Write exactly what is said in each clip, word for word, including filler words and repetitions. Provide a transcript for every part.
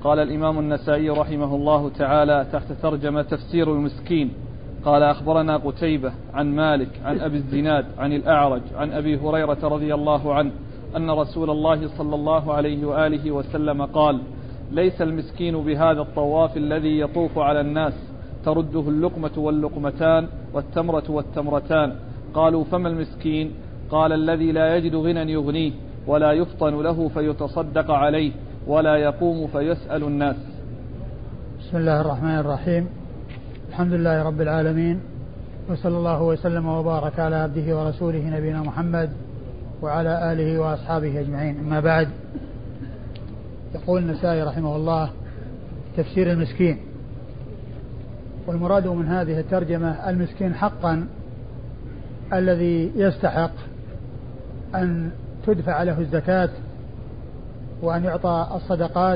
قال الإمام النسائي رحمه الله تعالى تحت ترجمة تفسير المسكين: قال أخبرنا قتيبة عن مالك عن أبي الزناد عن الأعرج عن أبي هريرة رضي الله عنه أن رسول الله صلى الله عليه وآله وسلم قال: ليس المسكين بهذا الطواف الذي يطوف على الناس ترده اللقمة واللقمتان والتمرة والتمرتان. قالوا: فما المسكين؟ قال: الذي لا يجد غنى يغنيه ولا يفطن له فيتصدق عليه ولا يقوم فيسأل الناس. بسم الله الرحمن الرحيم. الحمد لله رب العالمين، وصلى الله وسلم وبارك على عبده ورسوله نبينا محمد وعلى آله وأصحابه أجمعين. أما بعد، يقول النسائي رحمه الله: تفسير المسكين. والمراد من هذه الترجمة المسكين حقا الذي يستحق أن تدفع له الزكاة وأن يعطى الصدقات.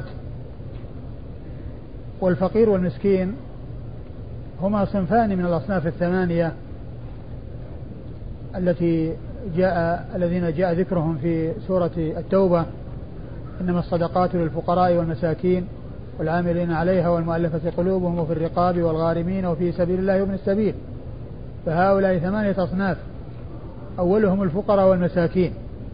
والفقير والمسكين هما صنفان من الأصناف الثمانية التي جاء الذين جاء ذكرهم في سورة التوبة: إنما الصدقات للفقراء والمساكين والعاملين عليها والمؤلفة قلوبهم وفي الرقاب والغارمين وفي سبيل الله وابن السبيل. فهؤلاء ثمانية أصناف، أولهم الفقراء والمساكين.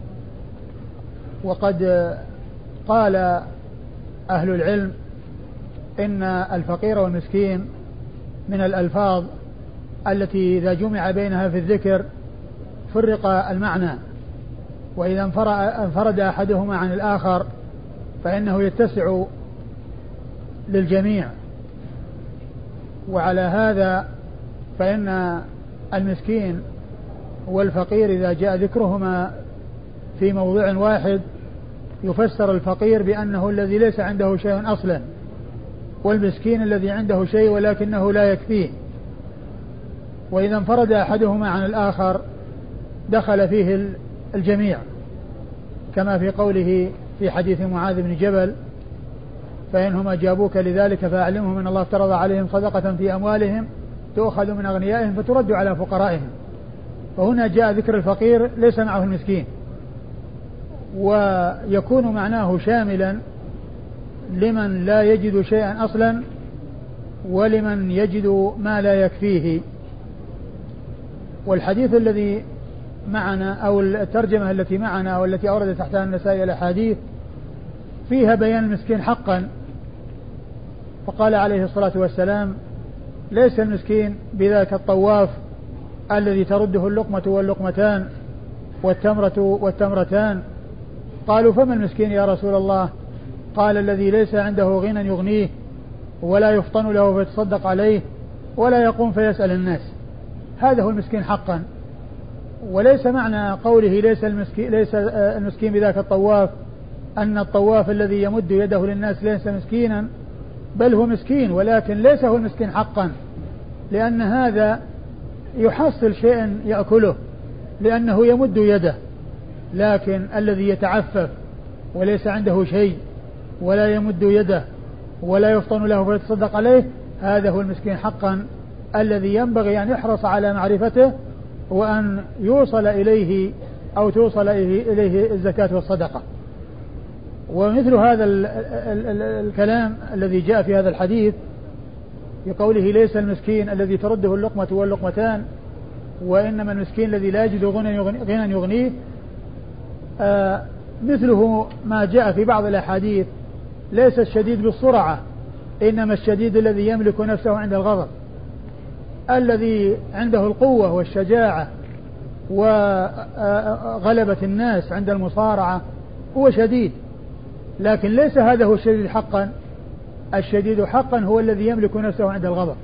وقد قال أهل العلم إن الفقير والمسكين من الألفاظ التي إذا جمع بينها في الذكر فرق المعنى، وإذا انفرد أحدهما عن الآخر فإنه يتسع للجميع. وعلى هذا فإن المسكين والفقير إذا جاء ذكرهما في موضوع واحد يفسر الفقير بأنه الذي ليس عنده شيء أصلا، والمسكين الذي عنده شيء ولكنه لا يكفيه. وإذا انفرد أحدهما عن الآخر دخل فيه الجميع، كما في قوله في حديث معاذ بن جبل: فإنهم أجابوك لذلك فأعلمهم أن الله افترض عليهم صدقة في أموالهم تؤخذ من أغنيائهم فترد على فقرائهم. فهنا جاء ذكر الفقير ليس معه المسكين، ويكون معناه شاملا لمن لا يجد شيئا أصلا ولمن يجد ما لا يكفيه. والحديث الذي معنا أو الترجمة التي معنا والتي أورد تحتها النسائي الأحاديث فيها بيان المسكين حقا. فقال عليه الصلاة والسلام: ليس المسكين بذاك الطواف الذي ترده اللقمة واللقمتان والتمرة والتمرتان. قالوا: فما المسكين يا رسول الله؟ قال: الذي ليس عنده غنى يغنيه ولا يفطن له فيتصدق عليه ولا يقوم فيسأل الناس. هذا هو المسكين حقا. وليس معنى قوله ليس المسكين, ليس المسكين بذاك الطواف أن الطواف الذي يمد يده للناس ليس مسكينا، بل هو مسكين ولكن ليس هو المسكين حقا، لأن هذا يحصل شيئا يأكله لأنه يمد يده. لكن الذي يتعفف وليس عنده شيء ولا يمد يده ولا يفطن له فيتصدق عليه، هذا هو المسكين حقا الذي ينبغي أن يحرص على معرفته وأن يوصل إليه أو توصل إليه الزكاة والصدقة. ومثل هذا ال ال ال الكلام الذي جاء في هذا الحديث بقوله: ليس المسكين الذي ترده اللقمة واللقمتان وإنما المسكين الذي لا يجد غنى يغنيه، آه مثله ما جاء في بعض الأحاديث: ليس الشديد بالسرعة إنما الشديد الذي يملك نفسه عند الغضب. الذي عنده القوة والشجاعة وغلبة الناس عند المصارعة هو شديد، لكن ليس هذا هو الشديد حقا. الشديد حقا هو الذي يملك نفسه عند الغضب.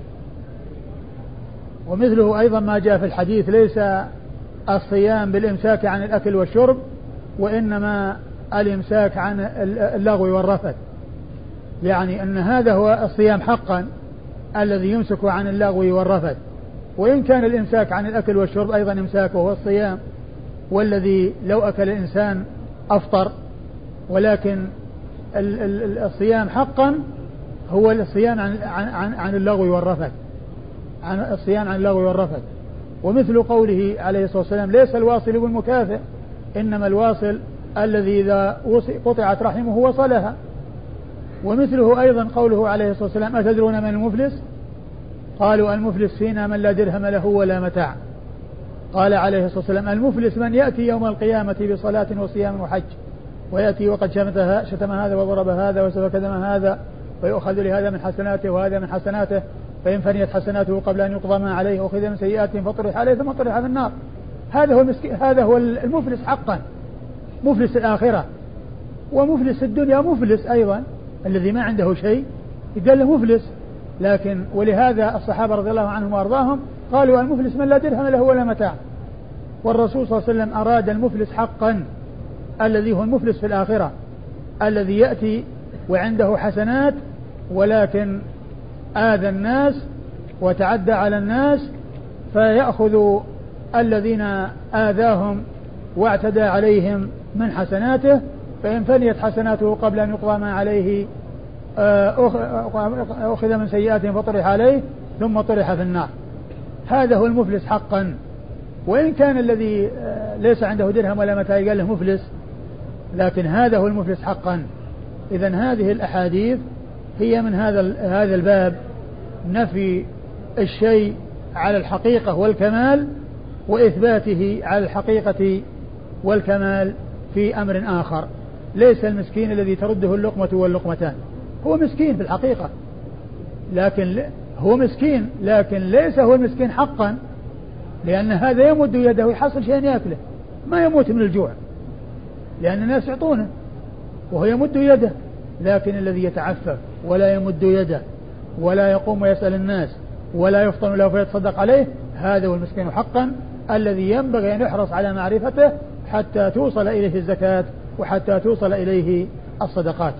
ومثله أيضا ما جاء في الحديث: ليس الصيام بالإمساك عن الأكل والشرب وإنما الإمساك عن اللغو والرفث. يعني أن هذا هو الصيام حقا الذي يمسك عن اللغو والرفث، وإن كان الإمساك عن الأكل والشرب أيضا إمساك وهو الصيام، والذي لو أكل الإنسان أفطر. ولكن الصيام حقا هو الصيام عن, عن, عن اللغو والرفث، عن الصيام عن اللغو والرفث. ومثل قوله عليه الصلاة والسلام: ليس الواصل بالمكافئ إنما الواصل الذي إذا قطعت رحمه وصلها. ومثله أيضا قوله عليه الصلاة والسلام أتدرون من المفلس؟ قالوا المفلس فينا من لا درهم له ولا متاع. قال عليه الصلاة والسلام المفلس من يأتي يوم القيامة بصلاة وصيام وحج ويأتي وقد شتم هذا وضرب هذا وسفك دم هذا ويؤخذ لهذا من حسناته وهذا من حسناته فإن فنيت حسناته قبل أن يقضى ما عليه أخذ من سيئاته فطرح عليه ثم طرح في النار. هذا هو المسكين، هذا هو المفلس حقا، مفلس الآخرة. ومفلس الدنيا مفلس أيضا، الذي ما عنده شيء يقال له مفلس. لكن ولهذا الصحابة رضي الله عنهم وأرضاهم قالوا المفلس من لا درهم له ولا متاع. والرسول صلى الله عليه وسلم أراد المفلس حقا الذي هو المفلس في الآخرة، الذي يأتي وعنده حسنات ولكن آذى الناس وتعدى على الناس فيأخذ الذين آذاهم واعتدى عليهم من حسناته، فإن فنيت حسناته قبل أن يقضى ما عليه أخذ من سيئاتهم فطرح عليه ثم طرح في النار. هذا هو المفلس حقا. وإن كان الذي ليس عنده درهم ولا متاع قال له مفلس، لكن هذا هو المفلس حقا. إذن هذه الأحاديث هي من هذا هذا الباب، نفي الشيء على الحقيقة والكمال وإثباته على الحقيقة والكمال في أمر آخر. ليس المسكين الذي ترده اللقمة واللقمتان، هو مسكين في الحقيقة، لكن هو مسكين لكن ليس هو المسكين حقا، لأن هذا يمد يده ويحصل شيئا يأكله، ما يموت من الجوع لأن الناس يعطونه وهو يمد يده. لكن الذي يتعفف ولا يمد يده ولا يقوم ويسأل الناس ولا يفطن له فيتصدق عليه، هذا هو المسكين حقا الذي ينبغي أن يحرص على معرفته حتى توصل إليه الزكاة وحتى توصل إليه الصدقات.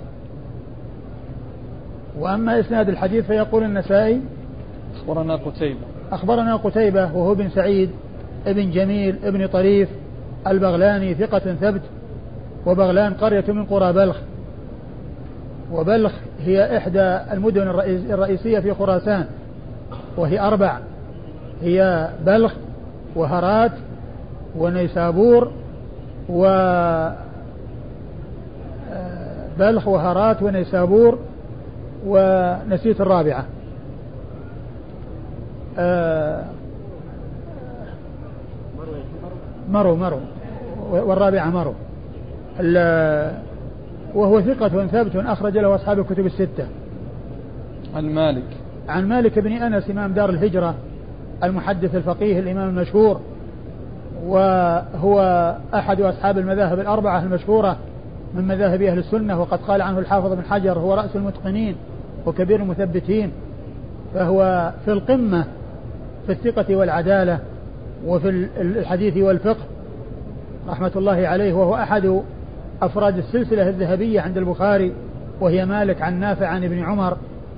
وأما إسناد الحديث فيقول النسائي أخبرنا قتيبة أخبرنا قتيبة وهو بن سعيد ابن جميل ابن طريف البغلاني ثقة ثبت، وبغلان قرية من قرى بلخ، وبلخ هي إحدى المدن الرئيسية في خراسان، وهي أربع، هي بلخ وهرات ونيسابور وبلخ وهرات ونيسابور ونسيت الرابعة مرو مرو والرابعة مرو. وهو ثقة ثبت أخرج له أصحاب الكتب الستة. عن مالك عن مالك بن أنس إمام دار الهجرة المحدث الفقيه الإمام المشهور، وهو أحد أصحاب المذاهب الأربعة المشهورة من مذاهب أهل السنة، وقد قال عنه الحافظ بن حجر هو رأس المتقنين وكبير المثبتين، فهو في القمة في الثقة والعدالة وفي الحديث والفقه رحمة الله عليه، وهو أحد أفراد السلسلة الذهبية عند البخاري، وهي مالك عن نافع عن ابن عمر،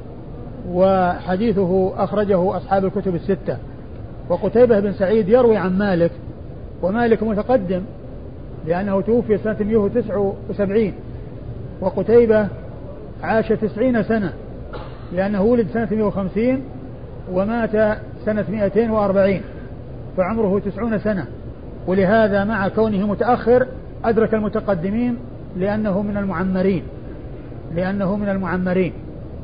وحديثه أخرجه أصحاب الكتب الستة. وقتيبة بن سعيد يروي عن مالك، ومالك متقدم لأنه توفي سنة مئة وتسعة وسبعين، وقتيبة عاش تسعين سنة لأنه ولد سنة مئة وخمسين ومات سنة مئتين وأربعين، فعمره تسعون سنة، ولهذا مع كونه متأخر أدرك المتقدمين لأنه من المعمرين لأنه من المعمرين.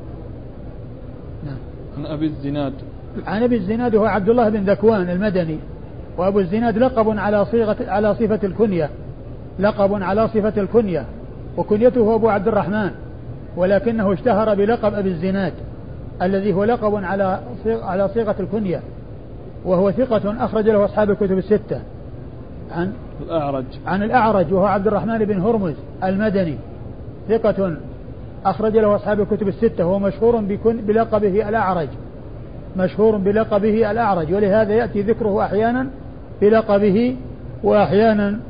عن أبي الزناد عن أبي الزناد هو عبد الله بن ذكوان المدني، وأبو الزناد لقب على صيغة على صفة الكنية لقب على صفة الكنية وكنيته أبو عبد الرحمن، ولكنه اشتهر بلقب أبي الزناد الذي هو لقب على على صيغة الكنية، وهو ثقة أخرج له أصحاب الكتب الستة. عن الأعرج عن الأعرج وهو عبد الرحمن بن هرمز المدني ثقة أخرج له أصحاب الكتب الستة، وهو مشهور بلقبه الأعرج مشهور بلقبه الأعرج، ولهذا يأتي ذكره أحيانا بلقبه وأحيانا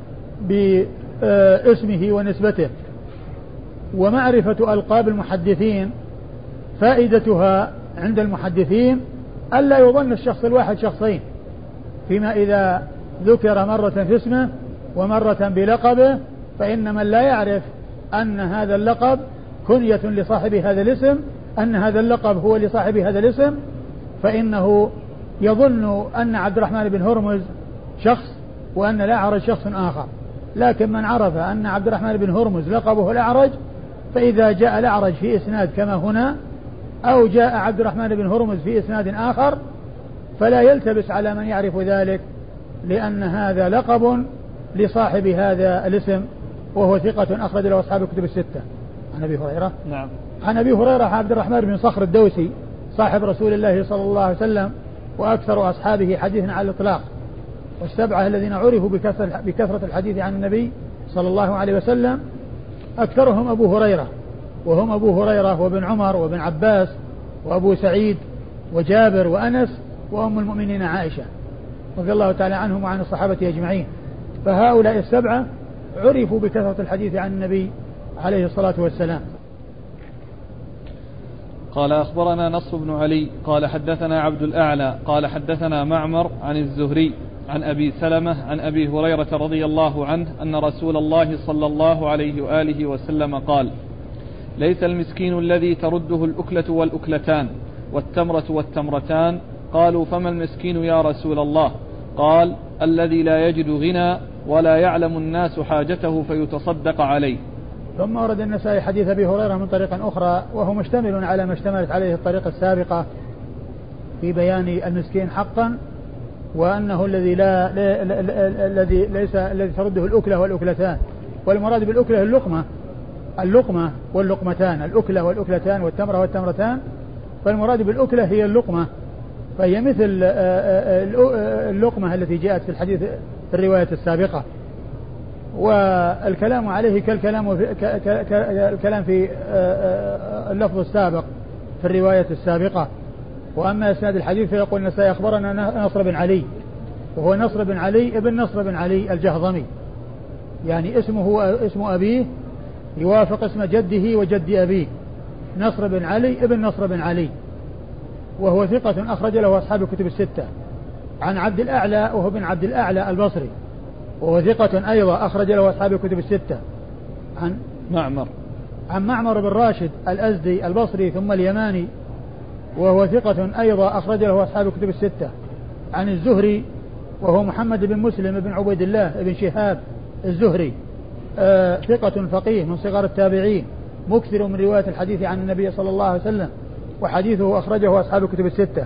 باسمه ونسبته. ومعرفة ألقاب المحدثين فائدتها عند المحدثين ألا يظن الشخص الواحد شخصين، فيما إذا ذكر مرة في اسمه ومرة بلقبه، فإن من لا يعرف أن هذا اللقب كنية لصاحب هذا الاسم أن هذا اللقب هو لصاحب هذا الاسم فإنه يظن أن عبد الرحمن بن هرمز شخص وأن الأعرج شخص آخر. لكن من عرف أن عبد الرحمن بن هرمز لقبه الأعرج فإذا جاء الأعرج في إسناد كما هنا أو جاء عبد الرحمن بن هرمز في إسناد آخر فلا يلتبس على من يعرف ذلك، لأن هذا لقب لصاحب هذا الاسم وهو ثقة أخرج له أصحاب الكتب الستة. عن أبي هريرة نعم. عن أبي هريرة عبد الرحمن بن صخر الدوسي صاحب رسول الله صلى الله عليه وسلم وأكثر أصحابه حديثا على الإطلاق، والسبعة الذين عرفوا بكثرة الحديث عن النبي صلى الله عليه وسلم أكثرهم أبو هريرة، وهم أبو هريرة وابن عمر وابن عباس وأبو سعيد وجابر وأنس وأم المؤمنين عائشة رضي الله تعالى عنهم وعن الصحابة أجمعين. فهؤلاء السبعة عرفوا بكثرة الحديث عن النبي عليه الصلاة والسلام. قال أخبرنا نصر بن علي قال حدثنا عبد الأعلى قال حدثنا معمر عن الزهري عن أبي سلمة عن أبي هريرة رضي الله عنه أن رسول الله صلى الله عليه وآله وسلم قال: ليس المسكين الذي ترده الأكلة والأكلتان والتمرة والتمرتان. قالوا: فما المسكين يا رسول الله؟ قال: الذي لا يجد غنى ولا يعلم الناس حاجته فيتصدق عليه. ثم ورد النسائي حديث أبي هريرة من طريق أخرى وهو مشتمل على ما اشتملت عليه الطريقة السابقة في بيان المسكين حقا، وأنه الذي لا الذي ليس الذي ترده الأكلة والأكلتان، والمراد بالأكلة اللقمة اللقمة واللقمتان، الأكلة والأكلتان والتمرة والتمرتان، فالمراد بالأكلة هي اللقمة، فهي مثل اللقمة التي جاءت في الحديث في الرواية السابقة، والكلام عليه كالكلام في الكلام في اللفظ السابق في الرواية السابقة. وأما إسناد الحديث فيقول النسائي أخبرنا نصر بن علي، وهو نصر بن علي ابن نصر بن علي الجهضمي، يعني اسمه اسم أبيه يوافق اسم جده وجد أبيه، نصر بن علي ابن نصر بن علي، وهو ثقة أخرج له أصحاب الكتب الستة. عن عبد الأعلى وهو بن عبد الأعلى البصري، وهو ثقة أيضا أخرج له أصحاب الكتب الستة. عن معمر عن معمر بن راشد الأزدي البصري ثم اليماني، وهو ثقة أيضا أخرج له أصحاب الكتب الستة. عن الزهري وهو محمد بن مسلم بن عبيد الله بن شهاب الزهري، آه ثقة فقيه من صغار التابعين، مكثر من رواية الحديث عن النبي صلى الله عليه وسلم، وحديثه أخرجه أصحاب الكتب الستة.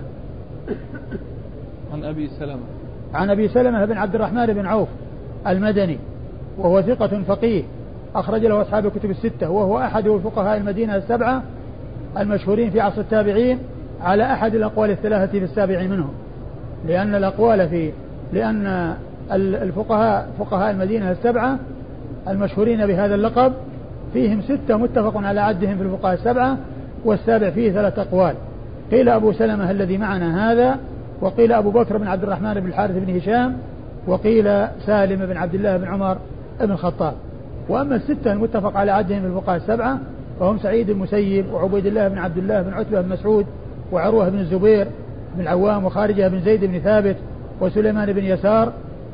عن أبي سلمة عن أبي سلمة بن عبد الرحمن بن عوف المدني، وهو ثقة فقيه أخرج له أصحاب الكتب الستة، وهو أحد فقهاء المدينة السبعة المشهورين في عصر التابعين على أحد الأقوال الثلاثة في السابع منهم، لأن الأقوال في لأن الفقهاء فقهاء المدينة السبعة المشهورين بهذا اللقب فيهم ستة متفق على عدهم في الفقهاء السبعة، والسابع فيه ثلاث أقوال، قيل أبو سلمة الذي معنا هذا، وقيل أبو بكر بن عبد الرحمن بن الحارث بن هشام، وقيل سالم بن عبد الله بن عمر بن الخطاب. وأما الستة المتفق على عدهم في الفقهاء السبعة فهم سعيد المسيب وعبيد الله بن عبد الله بن عتبة بن مسعود وعروة بن الزبير بن العوام وخارجة بن زيد بن ثابت وسليمان بن يسار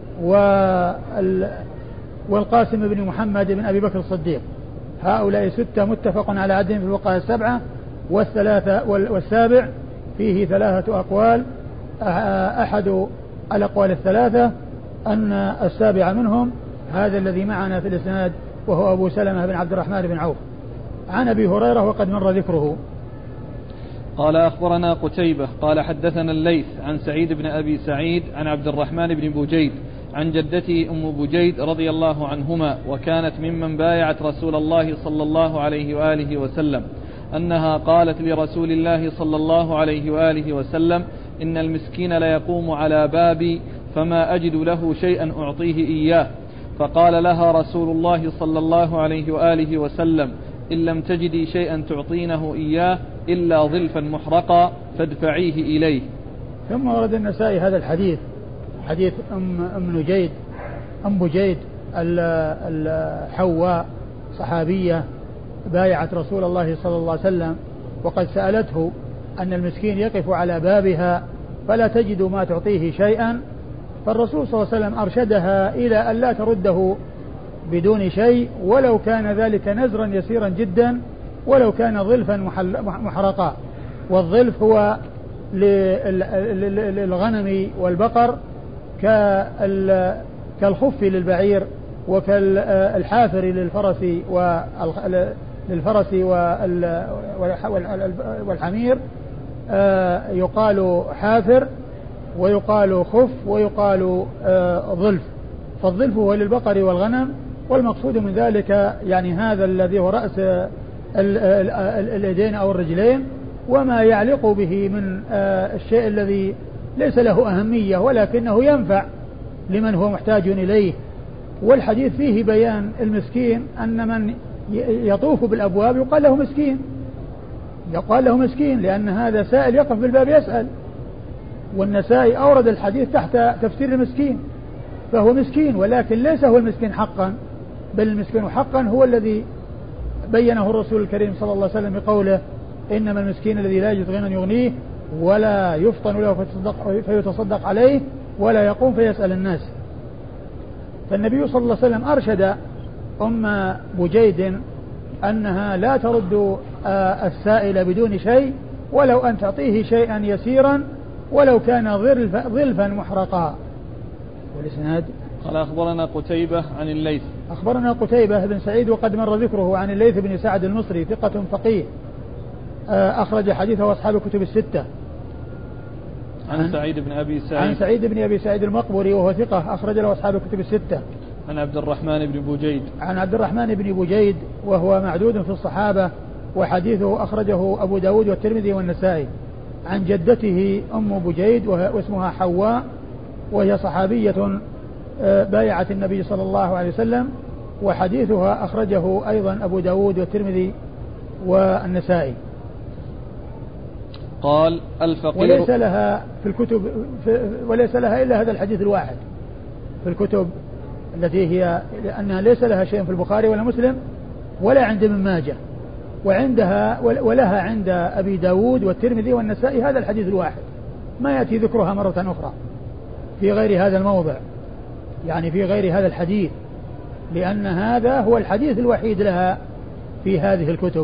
والقاسم بن محمد بن أبي بكر الصديق. هؤلاء ستة متفق على عدهم في الفقهاء السبعة، والثلاثة والسابع فيه ثلاثة أقوال، أحد الأقوال الثلاثة أن السابع منهم هذا الذي معنا في الإسناد وهو أبو سلمة بن عبد الرحمن بن عوف. عن أبي هريرة وقد مر ذكره. قال أخبرنا قتيبة قال حدثنا الليث عن سعيد بن أبي سعيد عن عبد الرحمن بن بجيد عن جدته أم بجيد رضي الله عنهما، وكانت ممن بايعت رسول الله صلى الله عليه وآله وسلم، أنها قالت لرسول الله صلى الله عليه وآله وسلم: إن المسكين ليقوم على بابي فما أجد له شيئا أعطيه إياه، فقال لها رسول الله صلى الله عليه وآله وسلم: إن لم تجدي شيئا تعطينه إياه إلا ظلفا محرقا فادفعيه إليه. ثم ورد النسائي هذا الحديث، حديث أم, أم نجيد أم بجيد الحواء صحابية بايعت رسول الله صلى الله عليه وسلم، وقد سألته أن المسكين يقف على بابها فلا تجد ما تعطيه شيئا، فالرسول صلى الله عليه وسلم أرشدها إلى أن لا ترده بدون شيء ولو كان ذلك نزرا يسيرا جدا، ولو كان ظلفا محرقا. والظلف هو للغنم والبقر كالخف للبعير وكالحافر للفرس للفرس والحمير يقال حافر ويقال خف ويقال ظلف. فالظلف هو للبقر والغنم، والمقصود من ذلك يعني هذا الذي هو رأس اليدين أو الرجلين وما يعلق به من الشيء الذي ليس له أهمية ولكنه ينفع لمن هو محتاج إليه. والحديث فيه بيان المسكين، أن من يطوف بالأبواب يقال له مسكين، يقال له مسكين لأن هذا سائل يقف بالباب يسأل. والنسائي أورد الحديث تحت تفسير المسكين، فهو مسكين ولكن ليس هو المسكين حقا، بل المسكين حقا هو الذي بينه الرسول الكريم صلى الله عليه وسلم بقوله إنما المسكين الذي لا يجد غنى يغنيه ولا يفطن له فيتصدق عليه ولا يقوم فيسأل الناس. فالنبي صلى الله عليه وسلم أرشد أم بجيد أنها لا ترد السائل بدون شيء ولو أن تعطيه شيئا يسيرا ولو كان ظلفا محرقا. والإسناد قال أخبرنا قتيبة عن الليث. أخبرنا قتيبة بن سعيد وقد مر ذكره عن الليث بن سعد المصري ثقة فقيه أخرج حديثه أصحاب الكتب الستة. عن, عن سعيد بن أبي سعيد عن سعيد بن أبي سعيد المقبري وهو ثقة أخرج له أصحاب الكتب الستة. عن عبد الرحمن بن بوجيد عن عبد الرحمن بن بوجيد وهو معدود في الصحابة وحديثه أخرجه أبو داود والترمذي والنسائي. عن جدته أم بجيد واسمها حواء وهي صحابية بايعت النبي صلى الله عليه وسلم، وحديثها أخرجه أيضا أبو داود والترمذي والنسائي. قال الفقير وليس لها في الكتب في وليس لها إلا هذا الحديث الواحد في الكتب التي هي، لأنها ليس لها شيء في البخاري ولا مسلم ولا عند ابن ماجه، وعندها ولها عند أبي داود والترمذي والنسائي هذا الحديث الواحد، ما يأتي ذكرها مرة أخرى في غير هذا الموضع، يعني في غير هذا الحديث، لأن هذا هو الحديث الوحيد لها في هذه الكتب.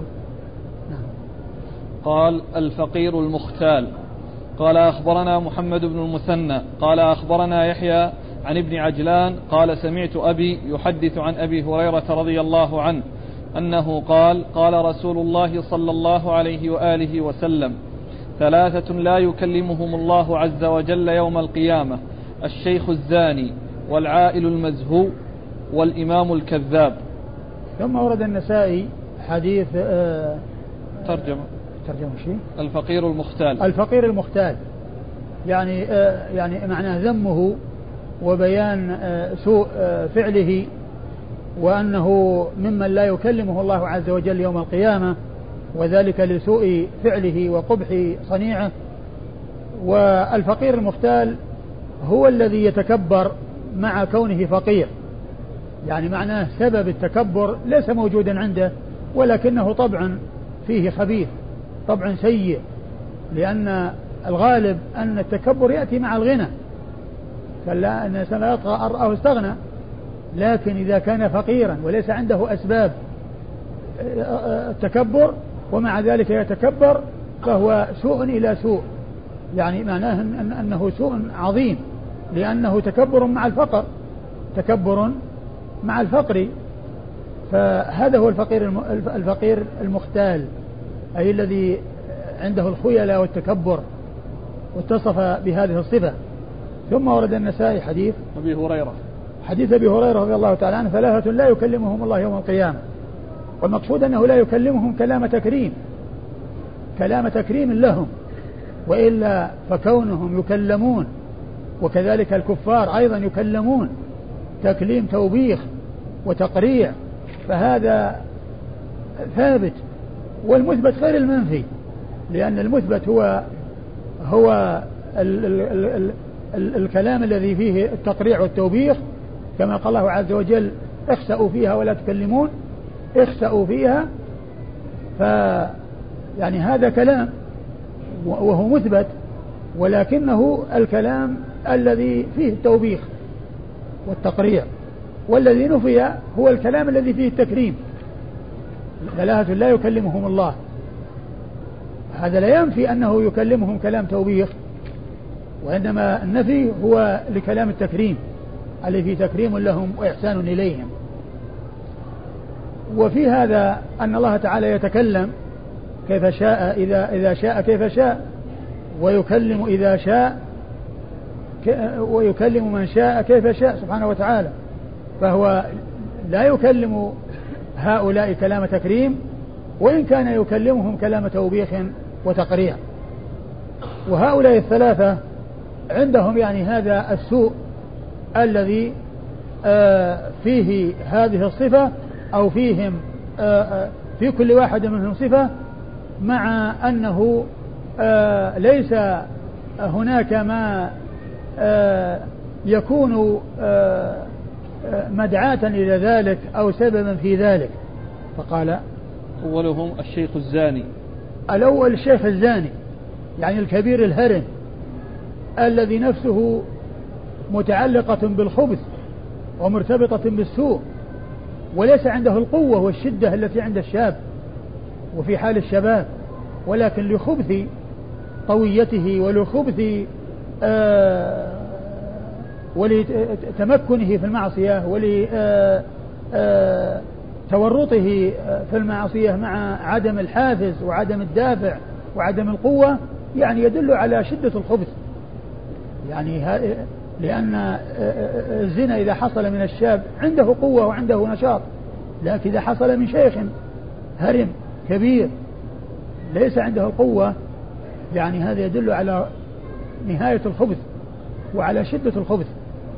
قال الفقير المختال. قال أخبرنا محمد بن المثنى قال أخبرنا يحيى عن ابن عجلان قال سمعت أبي يحدث عن أبي هريرة رضي الله عنه أنه قال قال رسول الله صلى الله عليه وآله وسلم ثلاثة لا يكلمهم الله عز وجل يوم القيامة: الشيخ الزاني والعائل المزهو والإمام الكذاب. ثم ورد النسائي حديث آه ترجمة ترجمة شيء الفقير المختال. الفقير المختال يعني آه يعني معناه ذمه وبيان آه سوء آه فعله، وأنه ممن لا يكلمه الله عز وجل يوم القيامة، وذلك لسوء فعله وقبح صنيعه. والفقير المختال هو الذي يتكبر مع كونه فقير، يعني معناه سبب التكبر ليس موجودا عنده ولكنه طبعا فيه خبيث، طبعا سيء، لأن الغالب أن التكبر يأتي مع الغنى، فلا أن الإنسان لا يطغى أن رآه استغنى، لكن إذا كان فقيرا وليس عنده أسباب التكبر ومع ذلك يتكبر فهو سوء إلى سوء، يعني معناه أنه سوء عظيم، لأنه تكبر مع الفقر، تكبر مع الفقر. فهذا هو الفقير الفقير المختال، أي الذي عنده الخيلة والتكبر، واتصف بهذه الصفة. ثم ورد النسائي حديث أبي هريرة حديث أبي هريرة رضي الله تعالى عنه: ثلاثة لا يكلمهم الله يوم القيامة. والمقصود أنه لا يكلمهم كلام تكريم، كلام تكريم لهم، وإلا فكونهم يكلمون وكذلك الكفار أيضا يكلمون تكليم توبيخ وتقريع، فهذا ثابت، والمثبت غير المنفي، لأن المثبت هو هو ال ال ال ال ال الكلام الذي فيه التقريع والتوبيخ، كما قال الله عز وجل: اخسأوا فيها ولا تكلمون، اخسأوا فيها، ف يعني هذا كلام وهو مثبت، ولكنه الكلام الذي فيه التوبيخ والتقريع، والذي نفي هو الكلام الذي فيه التكريم. ثلاثة لا يكلمهم الله، هذا لا ينفي أنه يكلمهم كلام توبيخ، وإنما النفي هو لكلام التكريم الذي فيه تكريم لهم وإحسان إليهم. وفي هذا أن الله تعالى يتكلم كيف شاء إذا, إذا شاء كيف شاء، ويكلم إذا شاء ويكلم من شاء كيف شاء سبحانه وتعالى. فهو لا يكلم هؤلاء كلام تكريم، وإن كان يكلمهم كلام توبيخ وتقريع. وهؤلاء الثلاثة عندهم يعني هذا السوء الذي آه فيه هذه الصفة، أو فيهم آه في كل واحد منهم صفة، مع أنه آه ليس هناك ما آه يكون آه مدعاة إلى ذلك أو سببا في ذلك. فقال أولهم الشيخ الزاني. الأول الشيخ الزاني، يعني الكبير الهرم الذي نفسه متعلقة بالخبث ومرتبطة بالسوء، وليس عنده القوة والشدة التي عند الشاب وفي حال الشباب، ولكن لخبث طويته ولخبث آه ولتمكنه في المعصية ولتورطه في المعصية مع عدم الحافز وعدم الدافع وعدم القوة، يعني يدل على شدة الخبث. يعني لأن الزنا إذا حصل من الشاب عنده قوة وعنده نشاط، لكن إذا حصل من شيخ هرم كبير ليس عنده القوة، يعني هذا يدل على نهاية الخبث وعلى شدة الخبث.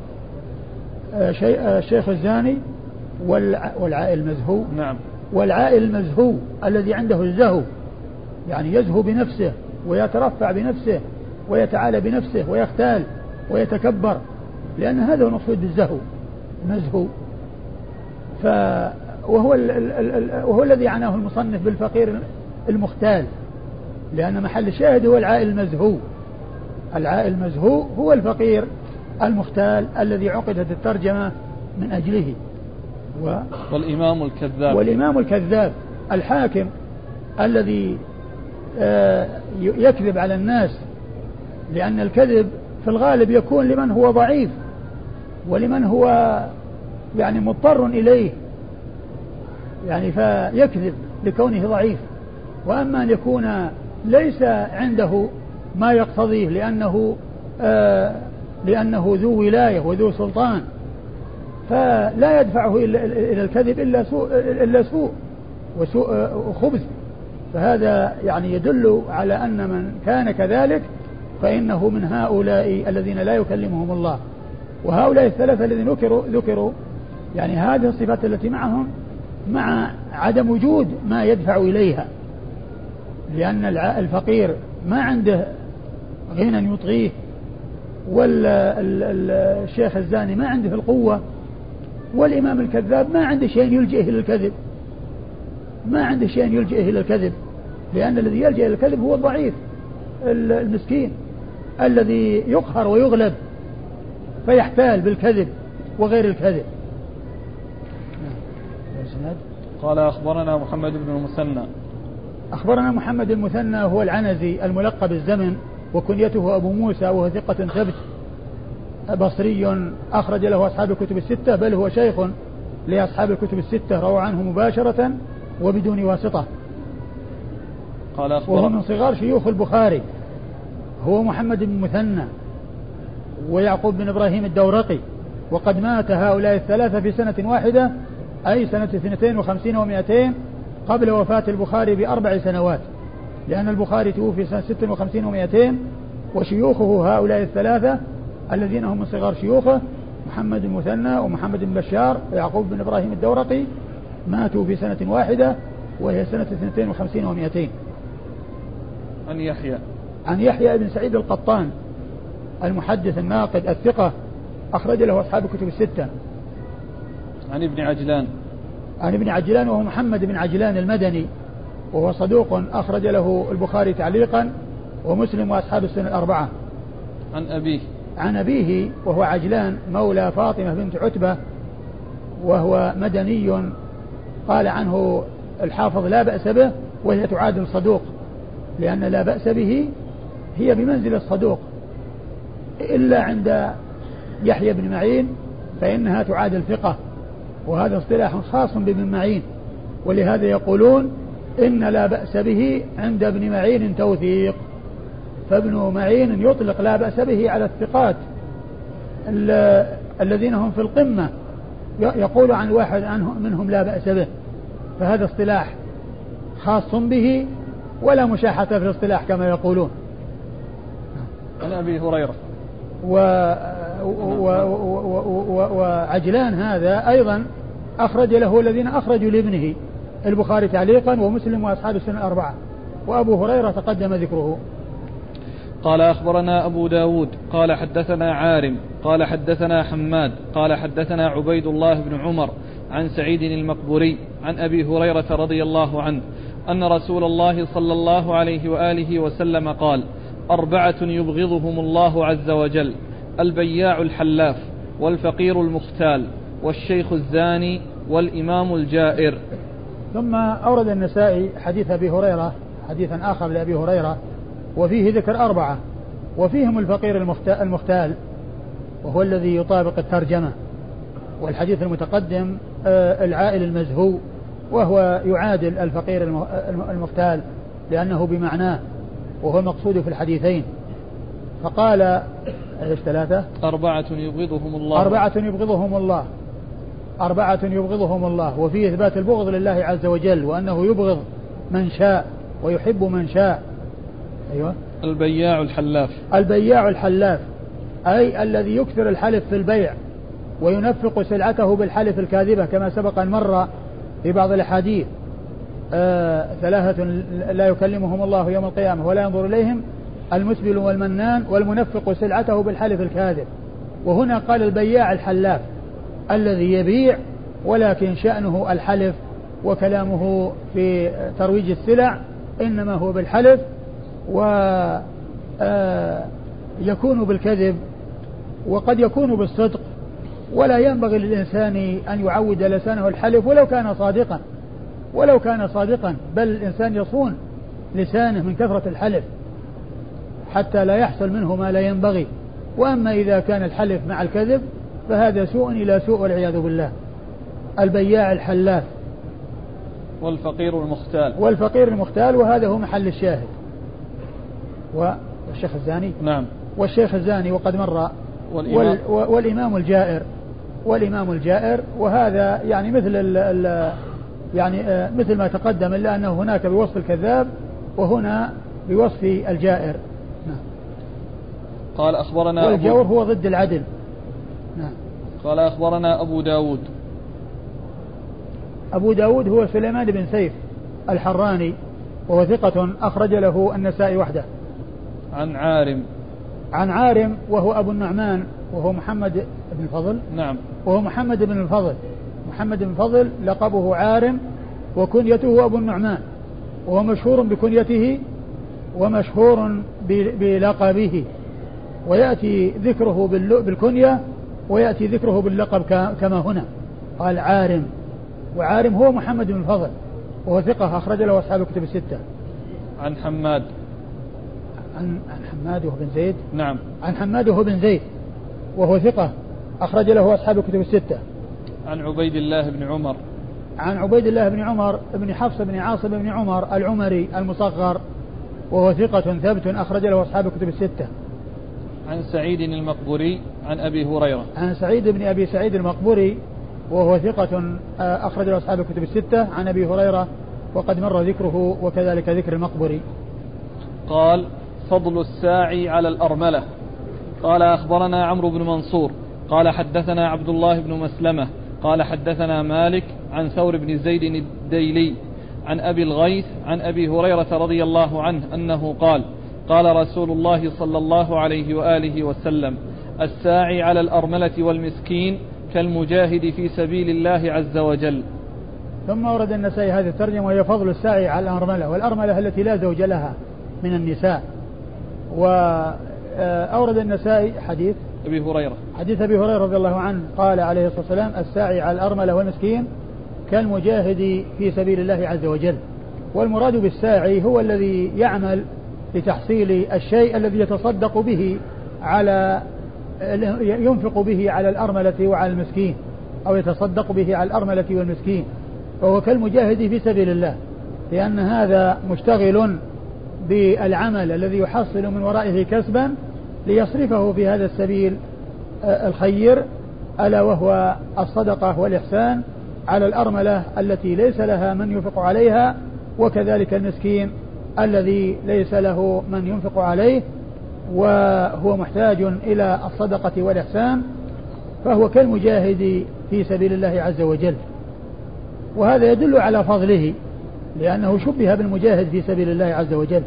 الشيخ الزاني والعائل المزهو. نعم. والعائل المزهو الذي عنده الزهو، يعني يزهو بنفسه ويترفع بنفسه ويتعالى بنفسه ويختال ويتكبر، لأن هذا هو مقصود الزهو، مزهو. ف وهو, ال... ال... ال... وهو الذي عناه المصنف بالفقير المختال، لأن محل الشاهد هو العائل المزهو. العائل المزهو هو الفقير المختال الذي عقدت الترجمة من أجله. و... والإمام الكذاب. والإمام الكذاب الحاكم الذي آه يكذب على الناس، لأن الكذب في الغالب يكون لمن هو ضعيف ولمن هو يعني مضطر إليه، يعني فيكذب لكونه ضعيف. وأما أن يكون ليس عنده ما يقتضيه لأنه آه لأنه ذو ولاية وذو سلطان، فلا يدفعه إلى الكذب إلا سوء, إلا سوء وسوء وخبث. فهذا يعني يدل على أن من كان كذلك فإنه من هؤلاء الذين لا يكلمهم الله. وهؤلاء الثلاثة الذين ذكروا ذكروا يعني هذه الصفات التي معهم، مع عدم وجود ما يدفع إليها، لأن الفقير ما عنده غنى يطغيه، والشيخ الزاني ما عنده القوة، والإمام الكذاب ما عنده شيء يلجئه إلى الكذب، ما عنده شيء يلجئه إلى الكذب، لأن الذي يلجئ إلى الكذب هو الضعيف المسكين الذي يقهر ويغلب فيحتال بالكذب وغير الكذب. قال أخبرنا محمد بن المثنى. أخبرنا محمد المثنى هو العنزي الملقب الزمن، وكنيته أبو موسى، وهو ثقة ثبت بصري أخرج له أصحاب الكتب الستة، بل هو شيخ لأصحاب الكتب الستة، روى عنه مباشرة وبدون واسطة. قال أخبرنا وهو من صغار شيوخ البخاري، هو محمد بن مثنى ويعقوب بن إبراهيم الدورقي، وقد مات هؤلاء الثلاثة في سنة واحدة، أي سنة اثنتين وخمسين ومائتين قبل وفاة البخاري بأربع سنوات، لأن البخاري توفي سنة ست وخمسين ومائتين، وشيوخه هؤلاء الثلاثة الذين هم من صغار شيوخه محمد بن مثنى ومحمد بن بشار ويعقوب بن إبراهيم الدورقي ماتوا في سنة واحدة وهي سنة اثنتين وخمسين ومائتين. عن يحيى عن يحيى بن سعيد القطان المحدث الناقد الثقة، أخرج له أصحاب الكتب الستة. عن ابن عجلان عن ابن عجلان وهو محمد بن عجلان المدني، وهو صدوق أخرج له البخاري تعليقا ومسلم وأصحاب السنة الأربعة. عن أبيه عن أبيه وهو عجلان مولى فاطمة بنت عتبة، وهو مدني، قال عنه الحافظ لا بأس به، وهي تعادل صدوق، لأن لا بأس به هي بمنزل الصدوق، إلا عند يحيى بن معين فإنها تعادل ثقة، وهذا اصطلاح خاص بابن معين، ولهذا يقولون إن لا بأس به عند ابن معين توثيق، فابن معين يطلق لا بأس به على الثقات الذين هم في القمة، يقول عن واحد عنهم منهم لا بأس به، فهذا اصطلاح خاص به ولا مشاحة في الاصطلاح كما يقولون. عن أبي هريرة و... و... و... و... وعجلان هذا أيضا أخرج له الذين أخرجوا لابنه، البخاري تعليقا ومسلم وأصحاب السنة الأربعة، وأبو هريرة تقدم ذكره. قال أخبرنا أبو داود قال حدثنا عارم قال حدثنا حماد قال حدثنا عبيد الله بن عمر عن سعيد المقبوري عن أبي هريرة رضي الله عنه أن رسول الله صلى الله عليه وآله وسلم قال: أربعة يبغضهم الله عز وجل: البياع الحلاف، والفقير المختال، والشيخ الزاني، والإمام الجائر. ثم أورد النسائي حديث أبي هريرة، حديثا آخر لأبي هريرة، وفيه ذكر أربعة، وفيهم الفقير المختال وهو الذي يطابق الترجمة، والحديث المتقدم العائل المزهو وهو يعادل الفقير المختال لأنه بمعناه وهو المقصود في الحديثين. فقال ايش ثلاثة؟ أربعة يبغضهم الله أربعة يبغضهم الله أربعة يبغضهم الله وفيه إثبات البغض لله عز وجل، وأنه يبغض من شاء ويحب من شاء. أيوة. البياع الحلاف، البياع الحلاف أي الذي يكثر الحلف في البيع وينفق سلعته بالحلف الكاذبة كما سبق أن مر في بعض الأحاديث: آه ثلاثة لا يكلمهم الله يوم القيامة ولا ينظر إليهم: المسبل والمنان والمنفق سلعته بالحلف الكاذب. وهنا قال البياع الحلاف الذي يبيع ولكن شأنه الحلف، وكلامه في ترويج السلع إنما هو بالحلف، ويكون بالكذب وقد يكون بالصدق، ولا ينبغي للإنسان أن يعود لسانه الحلف ولو كان صادقا ولو كان صادقا بل الإنسان يصون لسانه من كثرة الحلف حتى لا يحصل منه ما لا ينبغي. وأما إذا كان الحلف مع الكذب فهذا سوء إلى سوء والعياذ بالله. البياع الحلاف والفقير المختال والفقير المختال وهذا هو محل الشاهد. والشيخ الزاني نعم والشيخ الزاني وقد مر. والإمام, والإمام الجائر والإمام الجائر وهذا يعني مثل ال ال يعني مثل ما تقدم، إلا أنه هناك بوصف الكذاب وهنا بوصف الجائر. نعم. قال أخبرنا والجور هو ضد العدل. نعم. قال أخبرنا أبو داود أبو داود هو سليمان بن سيف الحراني وهو ثقة أخرج له النسائي وحده. عن عارم عن عارم وهو أبو النعمان وهو محمد بن الفضل. نعم. وهو محمد بن الفضل محمد بن الفضل لقبه عارم وكنيته أبو النعمان، وهو مشهور بكنيته ومشهور بلقبه، ويأتي ذكره بالكنية ويأتي ذكره باللقب كما هنا قال عارم. وعارم هو محمد بن الفضل وهو ثقة أخرج له أصحاب الكتب الستة. عن حماد عن عن حماد وهو بن زيد. نعم. عن حماد وهو بن زيد وهو ثقة أخرج له أصحاب الكتب الستة. عن عبيد الله بن عمر عن عبيد الله بن عمر بن حفص بن عاصم بن عمر العمري المصغر وهو ثقة ثبت أخرج له أصحاب الكتب الستة. عن سعيد المقبوري عن أبي هريرة عن سعيد بن أبي سعيد المقبوري وهو ثقة أخرج له أصحاب الكتب الستة عن أبي هريرة وقد مر ذكره وكذلك ذكر المقبوري. قال: فضل الساعي على الأرملة. قال أخبرنا عمرو بن منصور قال حدثنا عبد الله بن مسلمة قال حدثنا مالك عن ثور بن زيد الديلي عن أبي الغيث عن أبي هريرة رضي الله عنه أنه قال: قال رسول الله صلى الله عليه وآله وسلم: الساعي على الأرملة والمسكين كالمجاهد في سبيل الله عز وجل. ثم ورد النسائي هذه الترجمة وهي فضل الساعي على الأرملة، والأرملة التي لا زوج لها من النساء. وأورد النسائي حديث أبي هريرة حديث أبي هريرة رضي الله عنه قال عليه الصلاة والسلام: الساعي على الأرملة والمسكين كالمجاهد في سبيل الله عز وجل. والمراد بالساعي هو الذي يعمل لتحصيل الشيء الذي يتصدق به على ينفق به على الأرملة وعلى المسكين، أو يتصدق به على الأرملة والمسكين. فهو كالمجاهد في سبيل الله، لأن هذا مشتغل بالعمل الذي يحصل من ورائه كسبا ليصرفه في هذا السبيل الخير، ألا وهو الصدقة والإحسان على الأرملة التي ليس لها من ينفق عليها، وكذلك المسكين الذي ليس له من ينفق عليه وهو محتاج إلى الصدقة والإحسان، فهو كالمجاهد في سبيل الله عز وجل. وهذا يدل على فضله لأنه شبه بالمجاهد في سبيل الله عز وجل.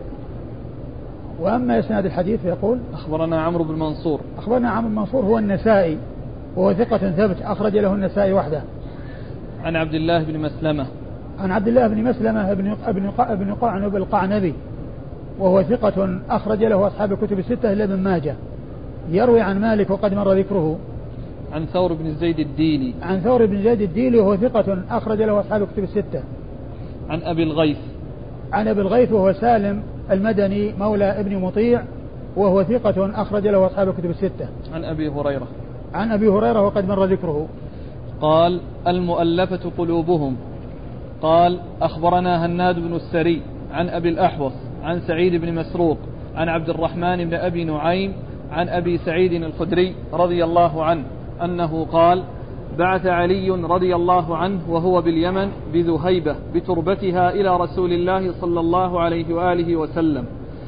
وأما إسناد الحديث يقول أخبرنا عمرو بن منصور. أخبرنا عمرو بن منصور هو النسائي وهو ثقة ثبت أخرج له النسائي وحده. عن عبد الله بن مسلمة. عن عبد الله بن مسلمة ابن ابن ابن قعنب القعنبي وهو ثقة أخرج له أصحاب الكتب الستة إلا ابن ماجه. يروي عن مالك وقد مر ذكره. عن ثور بن زيد الديلي. عن ثور بن زيد الديلي وهو ثقة أخرج له أصحاب الكتب الستة. عن أبي الغيث. عن أبي الغيث وهو سالم المدني مولى ابن مطيع وهو ثقة أخرج له أصحاب الكتب الستة. عن أبي هريرة. عن أبي هريرة وقد مر ذكره. قال المؤلفة قلوبهم. قال أخبرنا هناد بن السري عن أبي الأحوص عن سعيد بن مسروق عن عبد الرحمن بن أبي نعيم عن أبي سعيد الخدري رضي الله عنه أنه قال بعث علي رضي الله عنه وهو باليمن بذهيبة بتربتها إلى رسول الله صلى الله عليه وآله وسلم،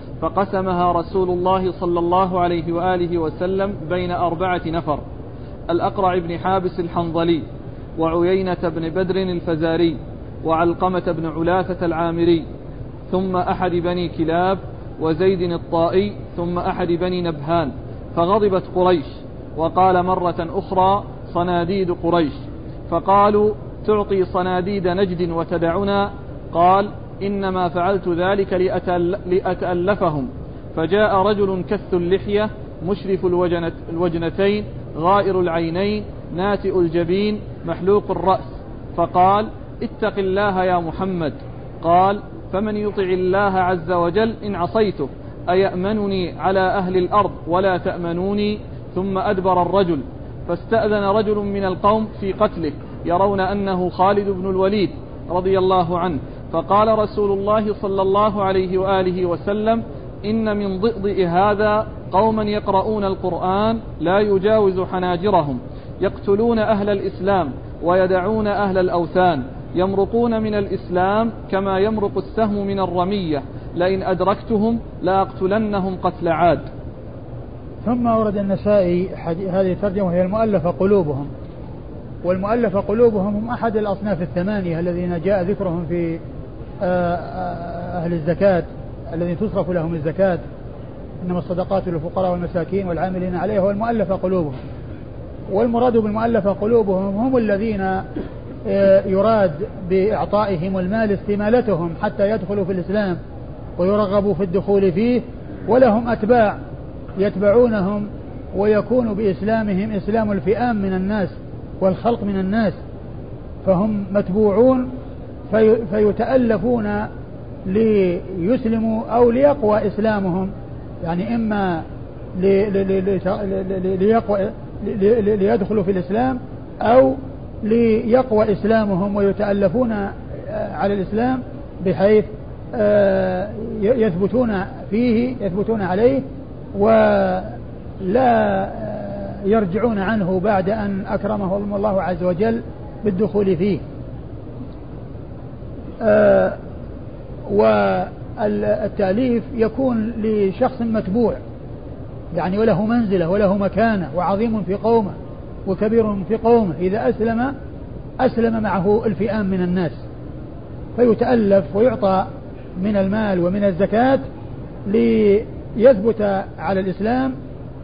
فقسمها رسول الله صلى الله عليه وآله وسلم بين أربعة نفر: الأقرع بن حابس الحنظلي، وعيينة بن بدر الفزاري، وعلقمة بن علاثة العامري، ثم أحد بني كلاب، وزيد الطائي، ثم أحد بني نبهان. فغضبت قريش، وقال مرة أخرى صناديد قريش، فقالوا تعطي صناديد نجد وتدعنا؟ قال إنما فعلت ذلك لأتألفهم. فجاء رجل كث اللحية مشرف الوجنتين غائر العينين ناتئ الجبين محلوق الرأس، فقال اتق الله يا محمد. قال فمن يطع الله عز وجل إن عصيته أيأمنني على أهل الأرض ولا تأمنوني؟ ثم أدبر الرجل، فاستأذن رجل من القوم في قتله يرون أنه خالد بن الوليد رضي الله عنه، فقال رسول الله صلى الله عليه وآله وسلم إن من ضئضئ هذا قوما يقرؤون القرآن لا يجاوز حناجرهم، يقتلون أهل الإسلام ويدعون أهل الأوثان، يمرقون من الإسلام كما يمرق السهم من الرمية، لئن أدركتهم لأقتلنهم قتل عاد. ثم ورد النسائي هذه الترجمة وهي المؤلفة قلوبهم. والمؤلفة قلوبهم هم أحد الأصناف الثمانية الذين جاء ذكرهم في أهل الزكاة الذين تصرف لهم الزكاة، إنما الصدقات للفقراء والمساكين والعاملين عليها، والمؤلفة قلوبهم. والمراد بالمؤلفة قلوبهم هم الذين يراد بإعطائهم المال استمالتهم حتى يدخلوا في الإسلام ويرغبوا في الدخول فيه، ولهم أتباع يتبعونهم ويكون بإسلامهم إسلام الفئام من الناس والخلق من الناس، فهم متبوعون في فيتألفون ليسلموا أو ليقوى إسلامهم، يعني إما ليقوى ليدخلوا في الإسلام أو ليقوى إسلامهم ويتألفون على الإسلام بحيث يثبتون فيه يثبتون عليه ولا يرجعون عنه بعد أن أكرمهم الله عز وجل بالدخول فيه. والتأليف يكون لشخص متبوع يعني وله منزلة وله مكانة وعظيم في قومه وكبير في قومه، إذا أسلم أسلم معه الفئام من الناس، فيتألف ويعطى من المال ومن الزكاة ليثبت على الإسلام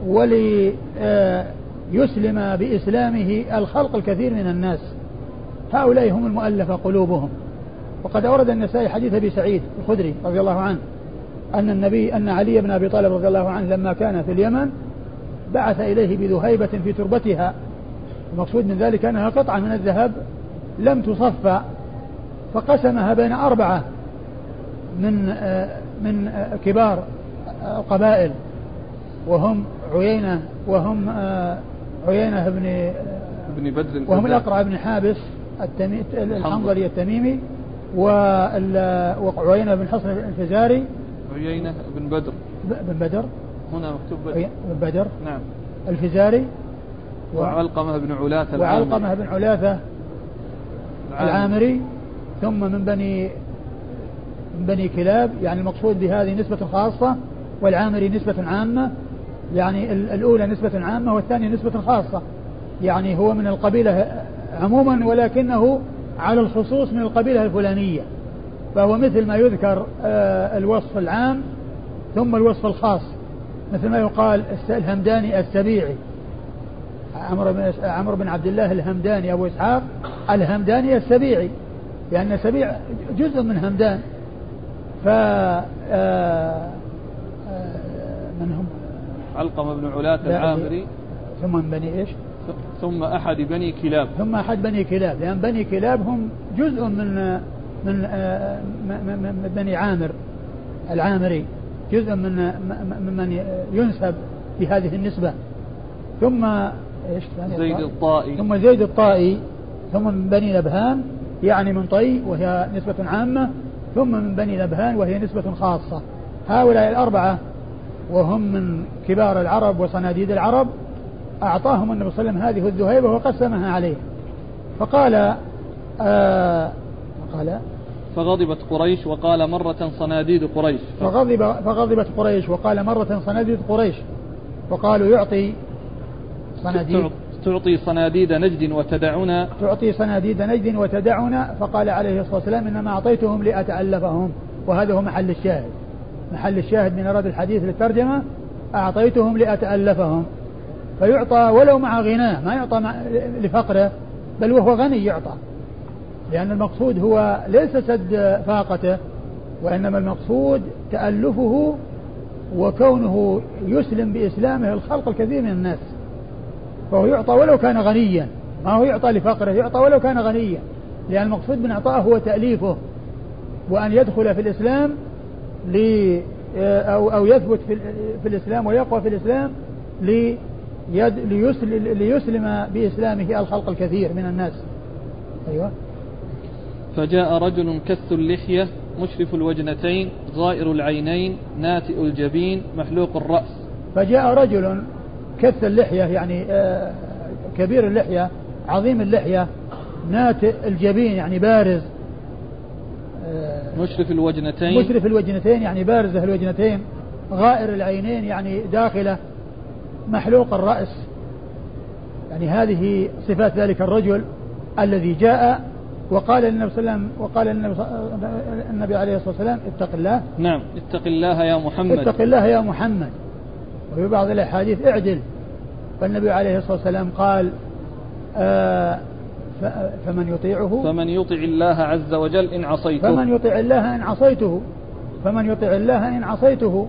وليسلم بإسلامه الخلق الكثير من الناس. هؤلاء هم المؤلفة قلوبهم. وقد أورد النسائي حديث أبي سعيد الخدري رضي الله عنه أن النبي أن علي بن أبي طالب رضي الله عنه لما كان في اليمن بعث إليه بذهيبة في تربتها، المقصود من ذلك أنها قطعة من الذهب لم تصفى، فقسمها بين أربعة من من كبار قبائل وهم عيينة وهم عيينة بن بن بدر وهم الأقرع بن حابس التمي... الحنظلي التميمي، وعيينة بن حصن الفزاري. عيينة بن بدر بن بدر هنا مكتوب بدر. بن بدر نعم. الفزاري و... وعلقمة بن علاثة وعلقمة بن علاثة العامري. ثم من بني من بني كلاب، يعني المقصود بهذه نسبة خاصة، والعامري نسبة عامة، يعني الأولى نسبة عامة والثانية نسبة خاصة، يعني هو من القبيلة عموما ولكنه على الخصوص من القبيلة الفلانية، فهو مثل ما يذكر الوصف العام ثم الوصف الخاص، مثل ما يقال الهمداني السبيعي، عمرو بن عمرو بن عبد الله الهمداني أبو إسحاق الهمداني السبيعي، لأن يعني سبيع جزء من همدان. ف من هم؟ علقمة بن علاثة العامري. ثم من بني إيش؟ ثم أحد بني كلاب. ثم أحد بني كلاب، لأن بني كلاب هم جزء من من من بني عامر العامري، جزء من من ينسب بهذه النسبة. ثم إيش؟ زيد الطائي. ثم زيد الطائي. ثم من بني نبهان، يعني من طي وهي نسبة عامة، ثم من بني نبهان وهي نسبة خاصة. هؤلاء الأربعة وهم من كبار العرب وصناديد العرب، أعطاهم النبي صلى الله عليه وسلم هذه الذهيبة وقسمها عليه، فقال آه قال فغضبت قريش وقال مرة صناديد قريش. فغضب فغضبت قريش وقال مرة صناديد قريش، وقالوا يعطي صناديد تعطي صناديد نجد وتدعنا تعطي صناديد نجد وتدعنا فقال عليه الصلاة والسلام إنما أعطيتهم لأتألفهم. وهذا هو محل الشاهد، محل الشاهد من أراد الحديث للترجمة، أعطيتهم لأتألفهم. فيعطى ولو مع غناه، ما يعطى مع لفقره، بل وهو غني يعطى، لأن المقصود هو ليس سد فاقته، وإنما المقصود تألفه وكونه يسلم بإسلامه الخلق الكثير من الناس، فهو يعطى ولو كان غنيا، ما هو يعطى لفقره، يعطى ولو كان غنيا، لأن المقصود من إعطائه هو تأليفه، وأن يدخل في الإسلام لي أو أو يثبت في, في الإسلام ويقوى في الإسلام لي ليسلم, ليسلم بإسلامه الخلق الكثير من الناس. أيوة. فجاء رجل كث اللحية مشرف الوجنتين غائر العينين ناتئ الجبين محلوق الرأس. فجاء رجل كث اللحية، يعني آه كبير اللحية عظيم اللحية، ناتئ الجبين يعني بارز، آه مشرف الوجنتين مشرف الوجنتين يعني بارزة الوجنتين، غائر العينين يعني داخلة، محلوق الرأس، يعني هذه صفات ذلك الرجل الذي جاء وقال للنبي صلى الله عليه وسلم وقال للنبي النبي عليه الصلاة والسلام اتق الله. نعم اتق الله يا محمد، اتق الله يا محمد. وفي بعض الأحاديث اعدل. فالنبي عليه الصلاة والسلام قال آه فمن يطيعه فمن يطع الله عز وجل إن عصيته فمن يطع الله إن عصيته فمن يطع الله إن عصيته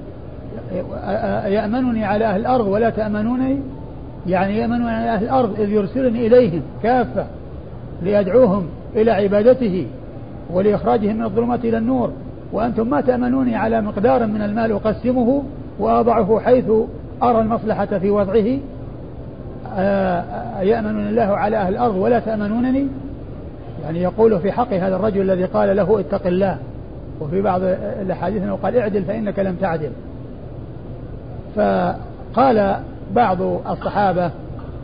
يأمنني على أهل الأرض ولا تأمنوني، يعني يأمنني على أهل الأرض إذ يرسلني إليهم كافة ليدعوهم إلى عبادته ولإخراجهم من الظلمات إلى النور، وأنتم ما تأمنوني على مقدار من المال أقسمه وأضعه حيث أرى المصلحة في وضعه. يأمنني الله على أهل الأرض ولا تأمنونني، يعني يقول في حق هذا الرجل الذي قال له اتق الله. وفي بعض الأحاديث أنه قال اعدل فإنك لم تعدل. فقال بعض الصحابة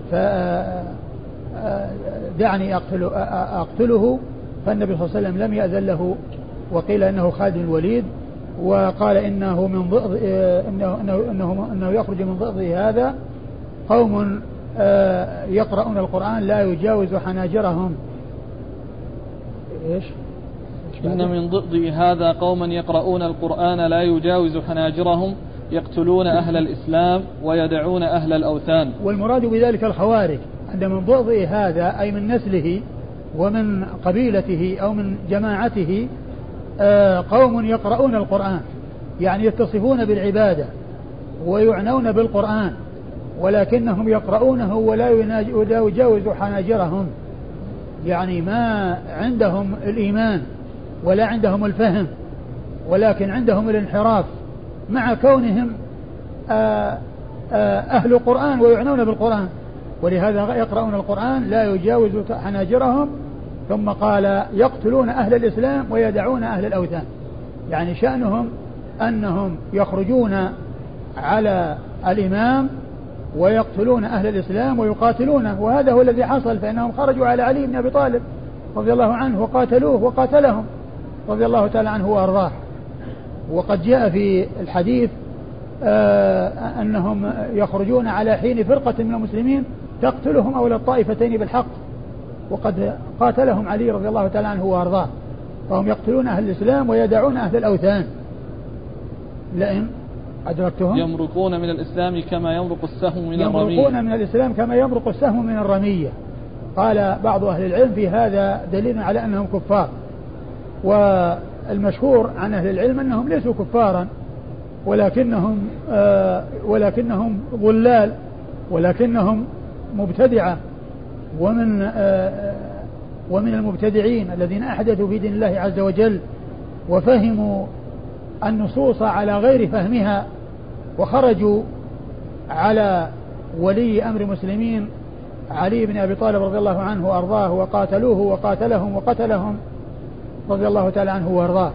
دعني أقتل أقتله، فالنبي صلى الله عليه وسلم لم يأذن له، وقيل إنه خالد الوليد، وقال إنه من ضئض إنه, إنه, إنه, إنه يخرج من ضئضه هذا قوم يقرؤون القرآن لا يجاوز حناجرهم. إيش؟ إن من ضئض هذا قوما يقرؤون القرآن لا يجاوز حناجرهم يقتلون أهل الإسلام ويدعون أهل الأوثان. والمراد بذلك الخوارج، عند من ضئض هذا أي من نسله ومن قبيلته أو من جماعته قوم يقرؤون القرآن، يعني يتصفون بالعبادة ويعنون بالقرآن، ولكنهم يقرؤونه ولا يجاوز حناجرهم، يعني ما عندهم الإيمان ولا عندهم الفهم، ولكن عندهم الانحراف مع كونهم أهل قرآن ويعنون بالقرآن، ولهذا يقرؤون القرآن لا يجاوز حناجرهم ثم قال يقتلون أهل الإسلام ويدعون أهل الأوثان، يعني شأنهم أنهم يخرجون على الإمام ويقتلون أهل الإسلام ويقاتلونه، وهذا هو الذي حصل، فإنهم خرجوا على علي بن أبي طالب رضي الله عنه وقاتلوه وقاتلهم رضي الله تعالى عنه وأرضاه. وقد جاء في الحديث آه أنهم يخرجون على حين فرقة من المسلمين تقتلهم أولى الطائفتين بالحق، وقد قاتلهم علي رضي الله تعالى عنه وأرضاه، فهم يقتلون أهل الإسلام ويدعون أهل الأوثان. لئن أدركتهم يمرقون من الإسلام كما يمرق السهم من الرمية، يمرقون من الإسلام كما يمرق السهم من الرمية. قال بعض أهل العلم في هذا دليل على أنهم كفار، والمشهور عن أهل العلم أنهم ليسوا كفارا، ولكنهم آه ولكنهم ضلال، ولكنهم مبتدعة، ومن آه ومن المبتدعين الذين أحدثوا في دين الله عز وجل وفهموا النصوص على غير فهمها، وخرجوا على ولي أمر المسلمين علي بن أبي طالب رضي الله عنه وأرضاه وقاتلوه وقاتلهم وقتلهم رضي الله تعالى عنه وأرضاه.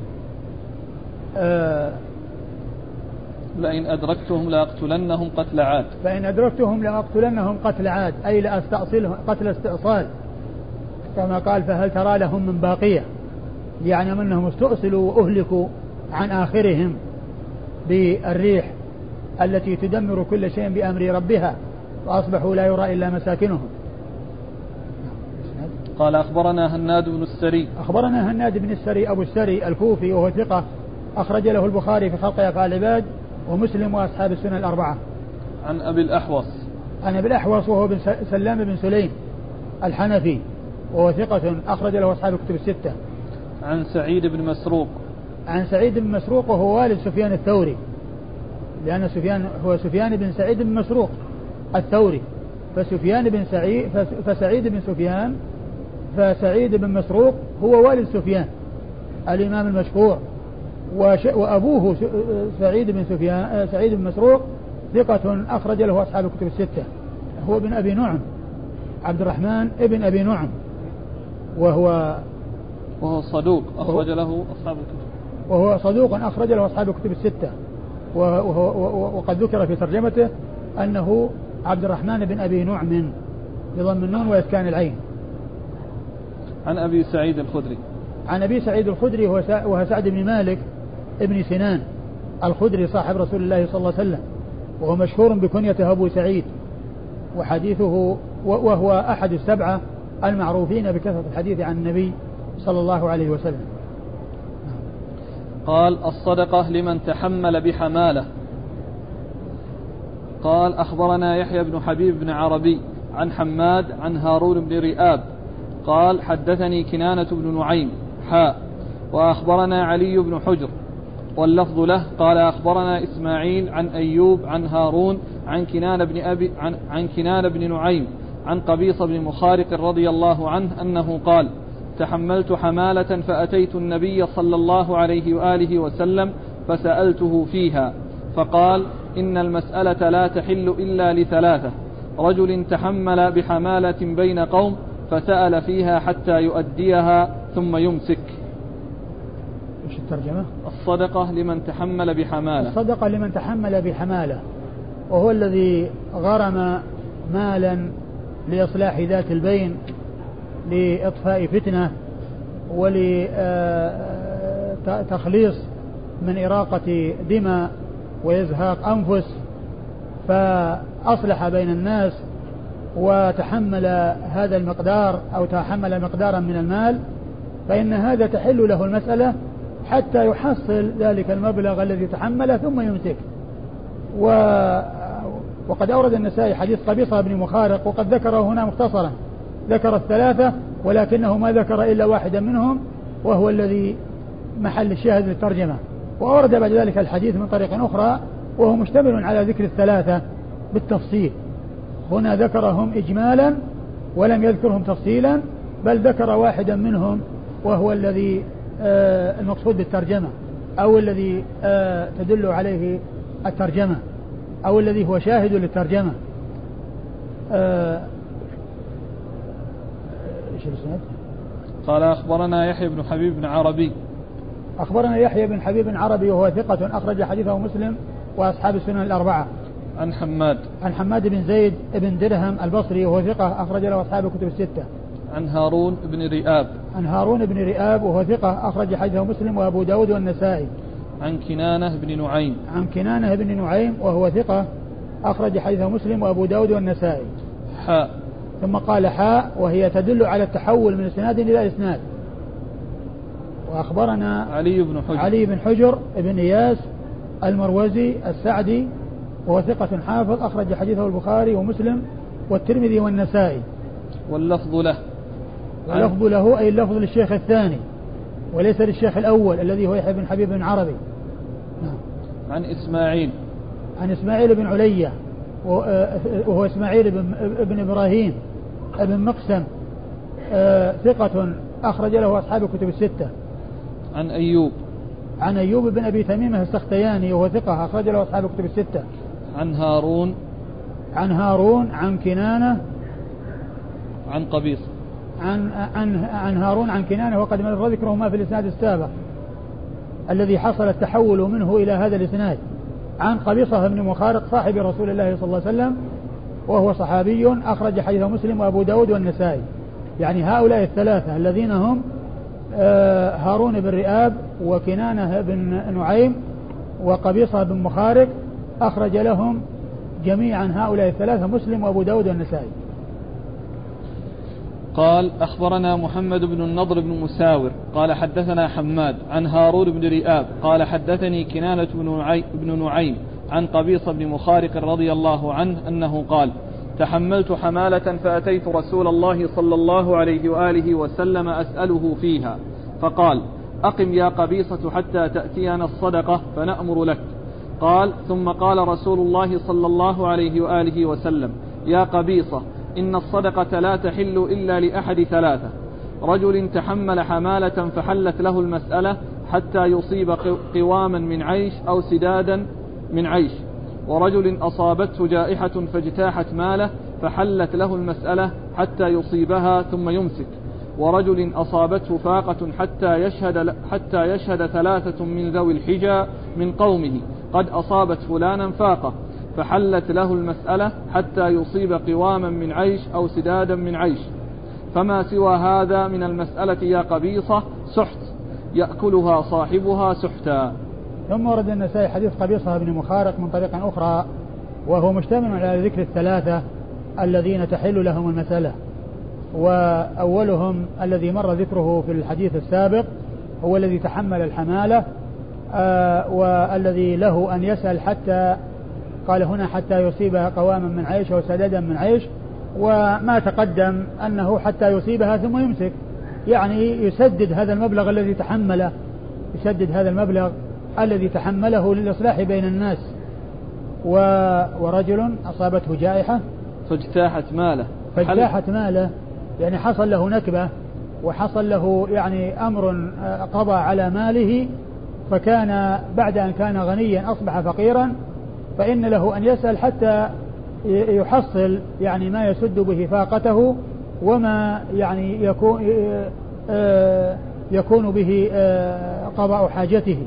آه لئن أدركتهم لأقتلنهم قتل عاد، فإن أدركتهم لأقتلنهم قتل عاد، أي لأستأصلهم قتل استئصال، كما قال فهل ترى لهم من باقية، يعني أنهم استؤصلوا وأهلكوا عن آخرهم بالريح التي تدمر كل شيء بأمر ربها، وأصبحوا لا يرى إلا مساكنهم. قال أخبرنا هناد بن السري أخبرنا هناد بن السري أبو السري الكوفي وهو ثقة، أخرج له البخاري في خلق أفعال العباد ومسلم وأصحاب السنن الأربعة. عن أبي الأحوص عن أبي الأحوص وهو بن سلام بن سليم الحنفي وهو ثقة، أخرج له أصحاب الكتب الستة. عن سعيد بن مسروق عن سعيد بن مسروق وهو والد سفيان الثوري، لأن سفيان هو سفيان بن سعيد بن مسروق الثوري، فسفيان بن سعيد فسعيد بن سفيان فسعيد بن مسروق هو والد سفيان الإمام المشهور، وأبوه سعيد بن سفيان سعيد بن مسروق ثقة، أخرج له أصحاب الكتب الستة. هو ابن أبي نعم، عبد الرحمن ابن أبي نعم، وهو وهو صدوق أخرج له أصحاب الكتب وهو صدوق أخرج له أصحاب الكتب الستة. وهو وقد ذكر في ترجمته أنه عبد الرحمن بن أبي نعم بضم النون وإسكان العين. عن أبي سعيد الخدري عن أبي سعيد الخدري وهو سعد بن مالك ابن سنان الخدري صاحب رسول الله صلى الله عليه وسلم، وهو مشهور بكنيته أبو سعيد، وحديثه وهو أحد السبعة المعروفين بكثرة الحديث عن النبي صلى الله عليه وسلم. قال الصدقة لمن تحمل بحمالة. قال أخبرنا يحيى بن حبيب بن عربي عن حماد عن هارون بن رئاب قال حدثني كنانة بن نعيم حاء وأخبرنا علي بن حجر واللفظ له قال أخبرنا إسماعيل عن أيوب عن هارون عن كنان بن أبي عن, عن كنان بن نعيم عن قبيصة بن مخارق رضي الله عنه أنه قال تحملت حمالة فأتيت النبي صلى الله عليه وآله وسلم فسألته فيها فقال إن المسألة لا تحل إلا لثلاثة: رجل تحمل بحمالة بين قوم فسأل فيها حتى يؤديها ثم يمسك. إيش الترجمة؟ الصدقة لمن تحمل بحمالة. الصدقة لمن تحمل بحمالة، وهو الذي غرم مالا لإصلاح ذات البين، لإطفاء فتنة، ولتخليص من إراقة دماء وإزهاق أنفس، فأصلح بين الناس وتحمل هذا المقدار أو تحمل مقدارا من المال، فإن هذا تحل له المسألة حتى يحصل ذلك المبلغ الذي تحمله ثم يمسك. و... وقد أورد النسائي حديث قبيصة بن مخارق، وقد ذكره هنا مختصرا، ذكر الثلاثة ولكنه ما ذكر إلا واحدا منهم وهو الذي محل الشاهد للترجمة، وأورد بعد ذلك الحديث من طريق أخرى وهو مشتمل على ذكر الثلاثة بالتفصيل. هنا ذكرهم إجمالا ولم يذكرهم تفصيلا، بل ذكر واحدا منهم وهو الذي آه المقصود بالترجمة، أو الذي آه تدل عليه الترجمة، أو الذي هو شاهد للترجمة. آه ايش الاسناد؟ قال أخبرنا يحيى بن حبيب بن عربي. أخبرنا يحيى بن حبيب بن عربي وهو ثقة أخرج حديثه مسلم وأصحاب السنن الأربعة. عن حماد عن حماد بن زيد بن درهم البصري وهو ثقة أخرج له أصحاب الكتب الستة. عن هارون بن رئاب. عن هارون بن رئاب وهو ثقة أخرج حديثه مسلم وأبو داود والنسائي. عن كنانة بن نعيم. عن كنانة بن نعيم وهو ثقة أخرج حديثه مسلم وأبو داود والنسائي. حاء. ثم قال حاء وهي تدل على التحول من إسناد إلى إسناد. وأخبرنا علي بن حجر. علي بن حجر بن إياس المروزي السعدي وهو ثقة حافظ أخرج حديثه البخاري ومسلم والترمذي والنسائي. واللفظ له. واللفظ له أي اللفظ للشيخ الثاني وليس للشيخ الأول الذي هو يحيى بن حبيب بن عربي. نعم. عن إسماعيل. عن إسماعيل بن علية وهو إسماعيل بن, بن إبراهيم بن مقسم ثقة أخرج له أصحاب الكتب الستة. عن أيوب. عن أيوب بن أبي تميمة السختياني وهو ثقة أخرج له أصحاب الكتب الستة. عن هارون. عن هارون عن كنانة. عن قبيصة. عن عن عن هارون عن كنانة وقد مر ذكره ما في الإسناد السابق الذي حصل التحول منه إلى هذا الإسناد. عن قبيصة بن مخارق صاحب رسول الله صلى الله عليه وسلم وهو صحابي أخرج حديثه مسلم وأبو داود والنسائي. يعني هؤلاء الثلاثة الذين هم هارون بن رئاب وكنانة بن نعيم وقبيصة بن مخارق أخرج لهم جميعا هؤلاء الثلاثة مسلم وأبو داود والنسائي. قال أخبرنا محمد بن النضر بن مساور قال حدثنا حماد عن هارون بن رئاب قال حدثني كنانة بن نعيم عن قبيصة بن مخارق رضي الله عنه أنه قال تحملت حمالة فأتيت رسول الله صلى الله عليه وآله وسلم أسأله فيها فقال أقم يا قبيصة حتى تأتينا الصدقة فنأمر لك. قال ثم قال رسول الله صلى الله عليه وآله وسلم يا قبيصة إن الصدقة لا تحل إلا لأحد ثلاثة: رجل تحمل حمالة فحلت له المسألة حتى يصيب قواما من عيش أو سدادا من عيش، ورجل أصابته جائحة فاجتاحت ماله فحلت له المسألة حتى يصيبها ثم يمسك، ورجل أصابته فاقة حتى يشهد, حتى يشهد ثلاثة من ذوي الحجى من قومه قد أصابت فلانا فاقة فحلت له المسألة حتى يصيب قواما من عيش أو سدادا من عيش، فما سوى هذا من المسألة يا قبيصة سحت يأكلها صاحبها سحتا. ثم ورد النسائي حديث قبيصة بن مخارق من طريق أخرى وهو مشتمل على ذكر الثلاثة الذين تحل لهم المسألة، وأولهم الذي مر ذكره في الحديث السابق هو الذي تحمل الحمالة آه والذي له أن يسأل حتى قال هنا حتى يصيبها قواما من عيش وسدادا من عيش، وما تقدم أنه حتى يصيبها ثم يمسك، يعني يسدد هذا المبلغ الذي تحمله يسدد هذا المبلغ الذي تحمله للإصلاح بين الناس. ورجل أصابته جائحة فاجتاحت ماله فاجتاحت ماله يعني حصل له نكبة وحصل له يعني أمر قضى على ماله، فكان بعد أن كان غنيا أصبح فقيرا، فإن له أن يسأل حتى يحصل يعني ما يسد به فاقته وما يعني يكون يكون به قضاء حاجته.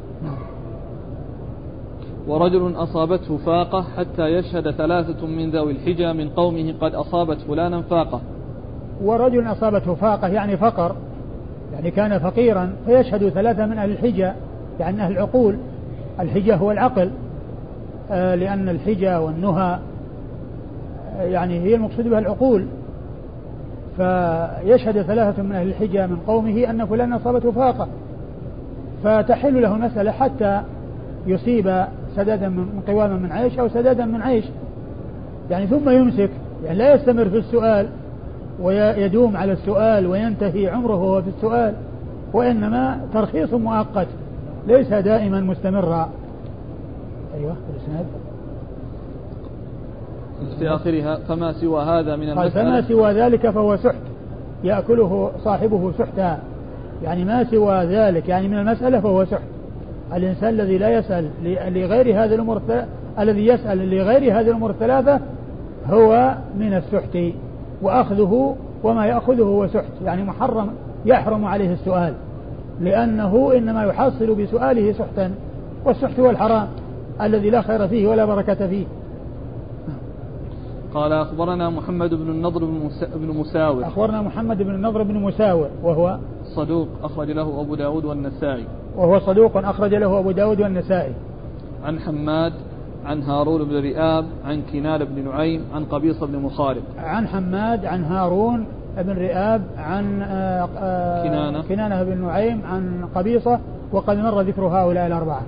ورجل أصابته فاقة حتى يشهد ثلاثة من ذوي الحجى من قومه قد أصابت فلانا فاقة. ورجل أصابته فاقة يعني فقر، يعني كان فقيرا فيشهد ثلاثة من أهل الحجى يعني أهل العقول. الحجى هو العقل آه لأن الحجى والنهى يعني هي المقصود بها العقول، فيشهد ثلاثة من أهل الحجى من قومه أن فلان أصابته فاقة فتحل له المسألة حتى يصيب سدادا من قواما من عيش أو سدادا من عيش، يعني ثم يمسك، يعني لا يستمر في السؤال ويدوم على السؤال وينتهي عمره في السؤال، وإنما ترخيص مؤقت ليس دائما مستمرا. أيوة الإسناد في آخرها فما سوى هذا من المسألة فما سوى ذلك فهو سحت يأكله صاحبه سحتا، يعني ما سوى ذلك يعني من المسألة فهو سحت. الإنسان الذي لا يسأل لغير هذه الأمور الذي يسأل لغير هذه الأمور الثلاثة هو من السحت، وأخذه وما يأخذه هو سحت، يعني محرم يحرم عليه السؤال، لأنه إنما يحصل بسؤاله سحتا، والسحت هو الحرام الذي لا خير فيه ولا بركة فيه. قال أخبرنا محمد بن النضر بن مساور. أخبرنا محمد بن النضر بن مساور وهو صدوق أخرج له أبو داود والنسائي. وهو صدوق أخرج له أبو داود والنسائي. عن حماد عن هارون بن رئاب عن كنانة بن نعيم عن قبيصة بن مخارق. عن حماد عن هارون بن رئاب عن آآ آآ كنانة. كنانة بن نعيم عن قبيصة، وقد مر ذكر هؤلاء الأربعة.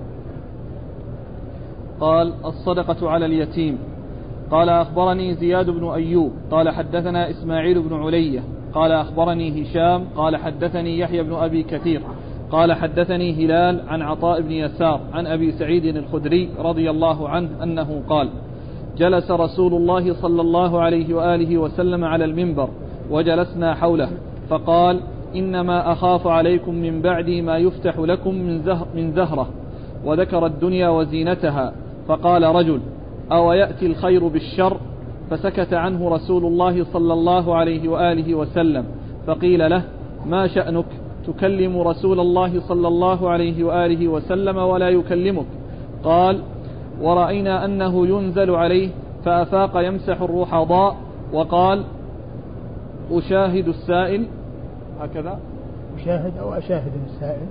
قال الصدقة على اليتيم. قال أخبرني زياد بن أيوب قال حدثنا إسماعيل بن علية قال أخبرني هشام قال حدثني يحيى بن أبي كثير قال حدثني هلال عن عطاء بن يسار عن أبي سعيد الخدري رضي الله عنه أنه قال جلس رسول الله صلى الله عليه وآله وسلم على المنبر وجلسنا حوله فقال إنما أخاف عليكم من بعدي ما يفتح لكم من, زهر من زهرة، وذكر الدنيا وزينتها، فقال رجل أو يأتي الخير بالشر؟ فسكت عنه رسول الله صلى الله عليه وآله وسلم، فقيل له ما شأنك تكلم رسول الله صلى الله عليه وآله وسلم ولا يكلمك؟ قال ورأينا أنه ينزل عليه، فأفاق يمسح الرحضاء وقال أشاهد السائل. هكذا أشاهد أو أشاهد السائل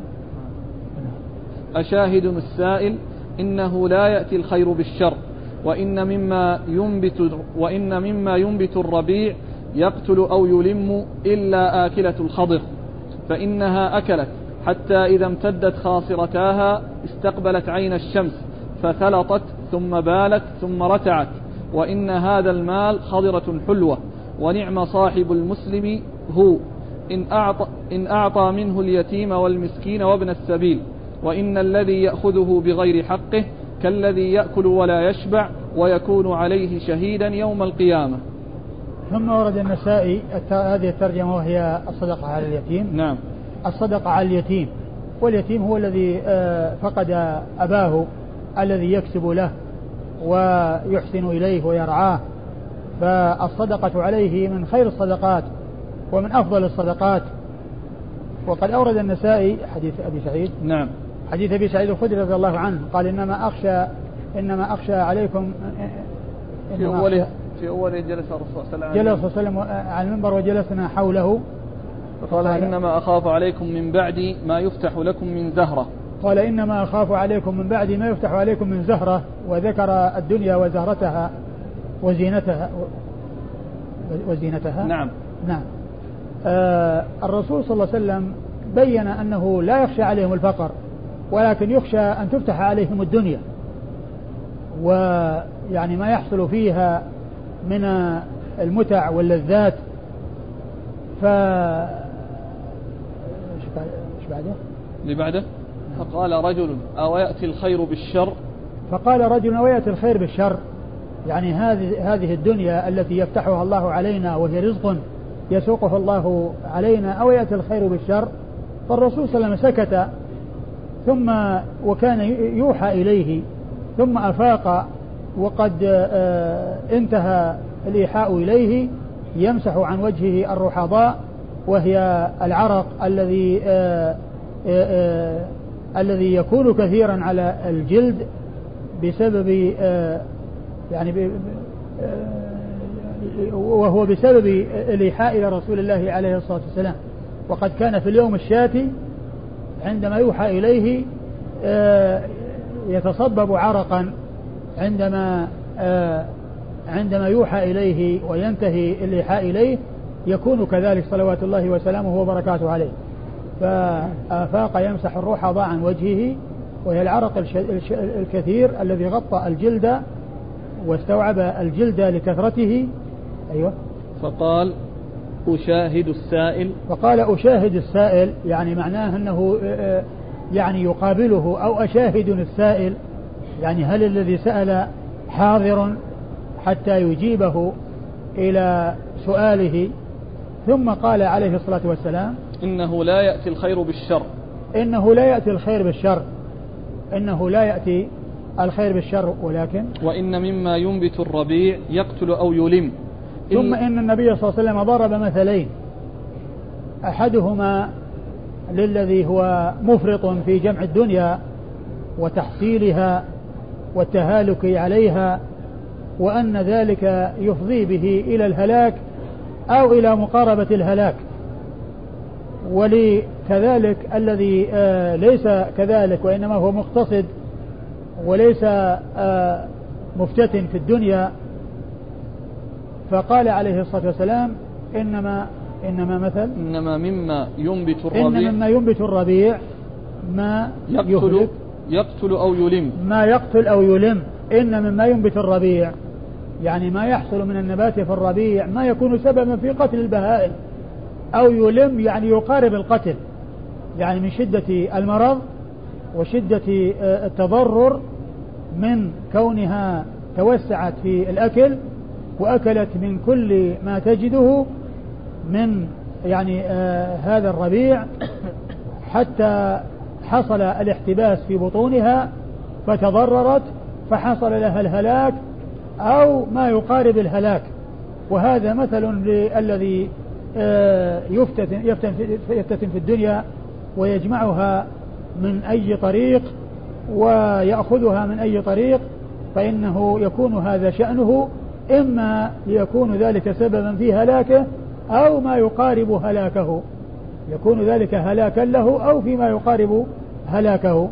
أشاهد السائل إنه لا يأتي الخير بالشر، وإن مما ينبت, وإن مما ينبت الربيع يقتل أو يلم إلا آكلة الخضر، فإنها أكلت حتى إذا امتدت خاصرتاها استقبلت عين الشمس فثلطت ثم بالت ثم رتعت، وإن هذا المال خضرة حلوة، ونعم صاحب المسلم هو إن أعطى, إن أعطى منه اليتيم والمسكين وابن السبيل، وإن الذي يأخذه بغير حقه كالذي يأكل ولا يشبع ويكون عليه شهيدا يوم القيامة. ثم ورد النسائي هذه الترجمة وهي الصدقة على اليتيم. نعم. الصدقة على اليتيم، واليتيم هو الذي فقد أباه الذي يكسب له ويحسن إليه ويرعاه، فالصدقة عليه من خير الصدقات ومن أفضل الصدقات. وقد أورد النسائي حديث أبي سعيد. نعم. حديث أبي سعيد الخدري رضي الله عنه قال إنما أخشى إنما أخشى عليكم في أول في أول جلس الرسول صلى الله عليه وسلم جلس صلى الله عليه وسلم على المنبر وجلسنا حوله، فقال إنما أخاف عليكم من بعدي ما يفتح لكم من زهرة. قال إنما أخاف عليكم من بعدي ما يفتح عليكم من زهرة، وذكر الدنيا وزهرتها وزينتها وزينتها. نعم. نعم. آه الرسول صلى الله عليه وسلم بين أنه لا يخشى عليهم الفقر، ولكن يخشى أن تفتح عليهم الدنيا، ويعني ما يحصل فيها من المتع واللذات. ف ايش بعده؟ اللي بعده فقال رجل أو يأتي الخير بالشر. فقال رجل أو يأتي الخير بالشر، يعني هذه هذه الدنيا التي يفتحها الله علينا وهي رزق يسوقه الله علينا، أو يأتي الخير بالشر. فالرسول صلى الله عليه وسلم سكت، ثم وكان يوحى إليه، ثم أفاق وقد انتهى الإيحاء إليه، يمسح عن وجهه الرحضاء، وهي العرق الذي آآ آآ الذي يكون كثيرا على الجلد بسبب يعني وهو بسبب الإيحاء إلى رسول الله عليه الصلاة والسلام. وقد كان في اليوم الشاتي عندما يوحى إليه يتصبب عرقا عندما عندما يوحى إليه وينتهي الإيحاء إليه، يكون كذلك صلوات الله وسلامه وبركاته عليه. فآفاق يمسح الرحض عن وجهه، وهي العرق الكثير الذي غطى الجلد واستوعب الجلد لكثرته. أيوة. فقال أشاهد السائل. فقال أشاهد السائل، يعني معناه أنه يعني يقابله، أو أشاهد السائل، يعني هل الذي سأل حاضر حتى يجيبه إلى سؤاله. ثم قال عليه الصلاة والسلام إنه لا يأتي الخير بالشر. إنه لا يأتي الخير بالشر إنه لا يأتي الخير بالشر ولكن وإن مما ينبت الربيع يقتل أو يلم. ثم إن النبي صلى الله عليه وسلم ضرب مثلين أحدهما للذي هو مفرط في جمع الدنيا وتحصيلها والتهالك عليها، وأن ذلك يفضي به إلى الهلاك أو إلى مقاربة الهلاك. ولكذلك الذي آه ليس كذلك وإنما هو مقتصد وليس آه مفتتن في الدنيا، فقال عليه الصلاة والسلام إنما إنما مثل إنما مما ينبت الربيع إنما مما ينبت الربيع ما يقتل يقتل أو يلم ما يقتل أو يلم. إن مما ينبت الربيع يعني ما يحصل من النبات في الربيع ما يكون سببا في قتل البهائم، أو يلم يعني يقارب القتل، يعني من شدة المرض وشدة التضرر من كونها توسعت في الأكل وأكلت من كل ما تجده من يعني آه هذا الربيع حتى حصل الاحتباس في بطونها فتضررت فحصل لها الهلاك أو ما يقارب الهلاك. وهذا مثل للذي آه يفتتن, يفتتن, يفتتن في الدنيا ويجمعها من أي طريق ويأخذها من أي طريق، فإنه يكون هذا شأنه، إما ليكون ذلك سببا في هلاكه أو ما يقارب هلاكه، يكون ذلك هلاكا له أو فيما يقارب هلاكه.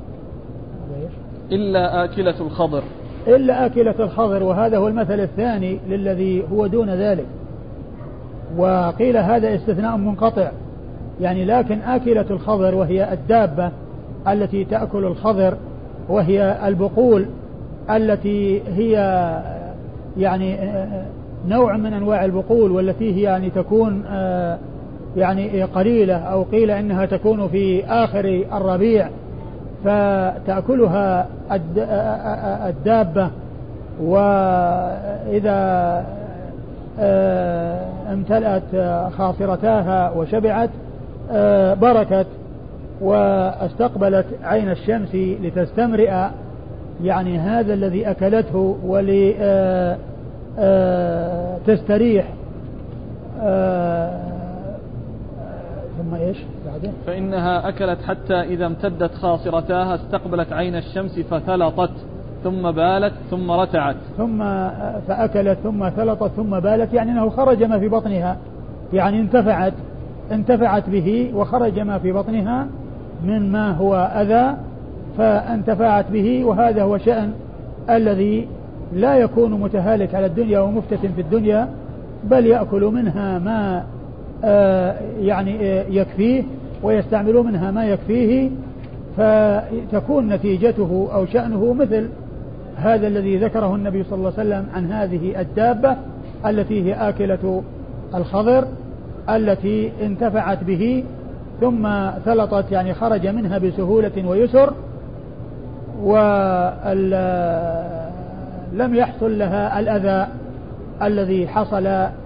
إلا آكلة الخضر إلا آكلة الخضر، وهذا هو المثل الثاني للذي هو دون ذلك. وقيل هذا استثناء منقطع، يعني لكن آكلة الخضر وهي الدابة التي تأكل الخضر وهي البقول التي هي يعني نوع من أنواع البقول والتي هي يعني تكون يعني قليلة، أو قيل إنها تكون في آخر الربيع فتأكلها الدابة، وإذا امتلأت خاصرتاها وشبعت بركت واستقبلت عين الشمس لتستمرئ يعني هذا الذي أكلته ولتستريح. ثم إيش بعده؟ فإنها أكلت حتى إذا امتدت خاصرتاها استقبلت عين الشمس فثلطت ثم بالت ثم رتعت. ثم فأكلت ثم ثلطت ثم بالت، يعني أنه خرج ما في بطنها، يعني انتفعت انتفعت به وخرج ما في بطنها من ما هو أذى فانتفعت به. وهذا هو شأن الذي لا يكون متهالك على الدنيا ومفتتن في الدنيا، بل يأكل منها ما آه يعني آه يكفيه ويستعمل منها ما يكفيه، فتكون نتيجته أو شأنه مثل هذا الذي ذكره النبي صلى الله عليه وسلم عن هذه الدابة التي هي آكلة الخضر التي انتفعت به ثم ثلطت، يعني خرج منها بسهولة ويسر، ولم يحصل لها الأذى الذي حصل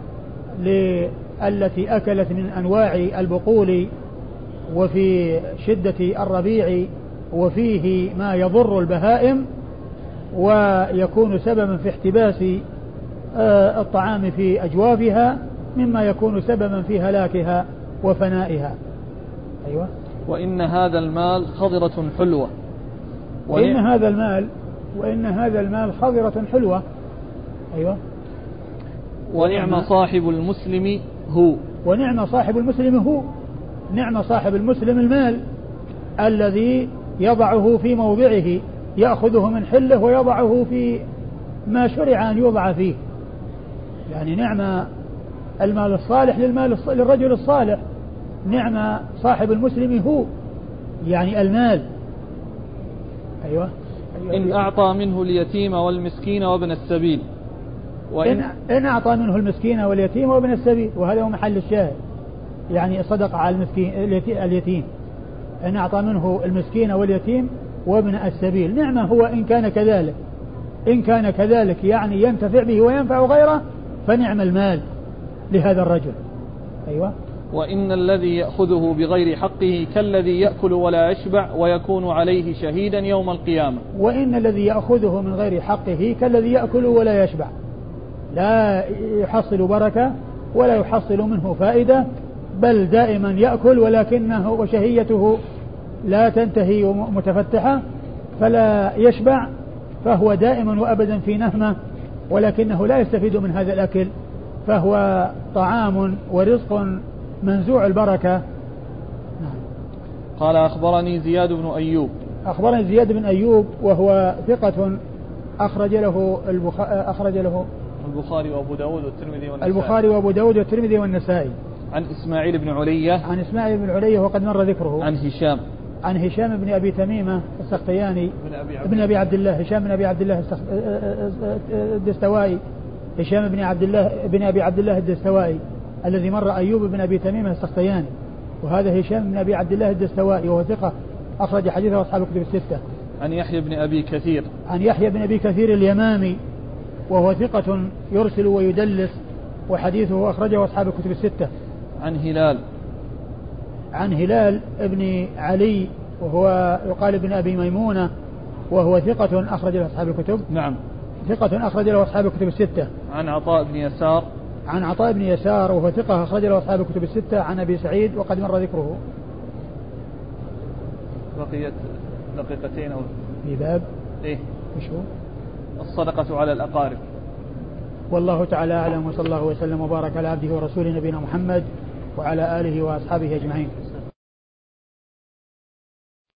للتي أكلت من أنواع البقول وفي شدة الربيع وفيه ما يضر البهائم ويكون سببا في احتباس الطعام في أجوافها مما يكون سببا في هلاكها وفنائها. أيوة. وإن هذا المال خضرة حلوة وإن هذا المال وإن هذا المال خضرة حلوة. أيوة. ونعم صاحب المسلم هو ونعم صاحب المسلم هو نعم صاحب المسلم المال الذي يضعه في موضعه، يأخذه من حله ويضعه في ما شرع أن يوضع فيه، يعني نعم المال الصالح للمال للرجل الصالح، نعم صاحب المسلم هو يعني المال. أيوة. أيوة. إن أعطى منه اليتيم والمسكين وابن السبيل وإن إن أعطى منه المسكين واليتيم وابن السبيل، وهذا هو محل الشاهد، يعني صدق على المسكين اليتيم، إن أعطى منه المسكين واليتيم وابن السبيل، نعمة هو إن كان كذلك، إن كان كذلك يعني ينتفع به وينفع غيره فنعم المال لهذا الرجل. أيوة. وإن الذي يأخذه بغير حقه كالذي يأكل ولا يشبع ويكون عليه شهيدا يوم القيامة. وإن الذي يأخذه من غير حقه كالذي يأكل ولا يشبع، لا يحصل بركة ولا يحصل منه فائدة، بل دائما يأكل ولكنه وشهيته لا تنتهي متفتحة فلا يشبع، فهو دائما وأبدا في نهمة ولكنه لا يستفيد من هذا الأكل، فهو طعام ورزق منزوع البركة. قال أخبرني زياد بن أيوب. أخبرني زياد بن أيوب وهو ثقة أخرج له أخرج له البخاري وأبو داود والترمذي والنسائي. البخاري وأبو داود والترمذي والنسائي. عن إسماعيل بن علية. عن إسماعيل بن علية وقد مر ذكره. عن هشام. عن هشام بن أبي تميمة السختياني ابن أبي عبد الله هشام بن أبي عبد الله الدستوائي هشام بن عبد الله بن أبي عبد الله الدستوائي الذي مر أيوب بن أبي تميمة السختياني، وهذا هشام بن أبي عبد الله الدستوائي وهو ثقة أخرج حديثه أصحاب الكتب الستة. عن يحيى بن أبي كثير. عن يحيى بن أبي كثير اليمامي وهو ثقة يرسل ويدلس وحديثه أخرجه أصحاب الكتب الستة. عن هلال. عن هلال ابن علي وهو يقال ابن أبي ميمونة وهو ثقة أخرج له أصحاب الكتب. نعم. ثقة أخرج له أصحاب الكتب الستة. عن عطاء بن يسار. عن عطاء بن يسار وهو ثقة أخرج له أصحاب الكتب الستة. عن أبي سعيد وقد مر ذكره. بقيت دقيقتين أو في باب إيه إيش هو؟ الصدقة على الأقارب. والله تعالى أعلم، وصلى الله وسلم وبارك على عبده ورسوله نبينا محمد وعلى آله وأصحابه أجمعين.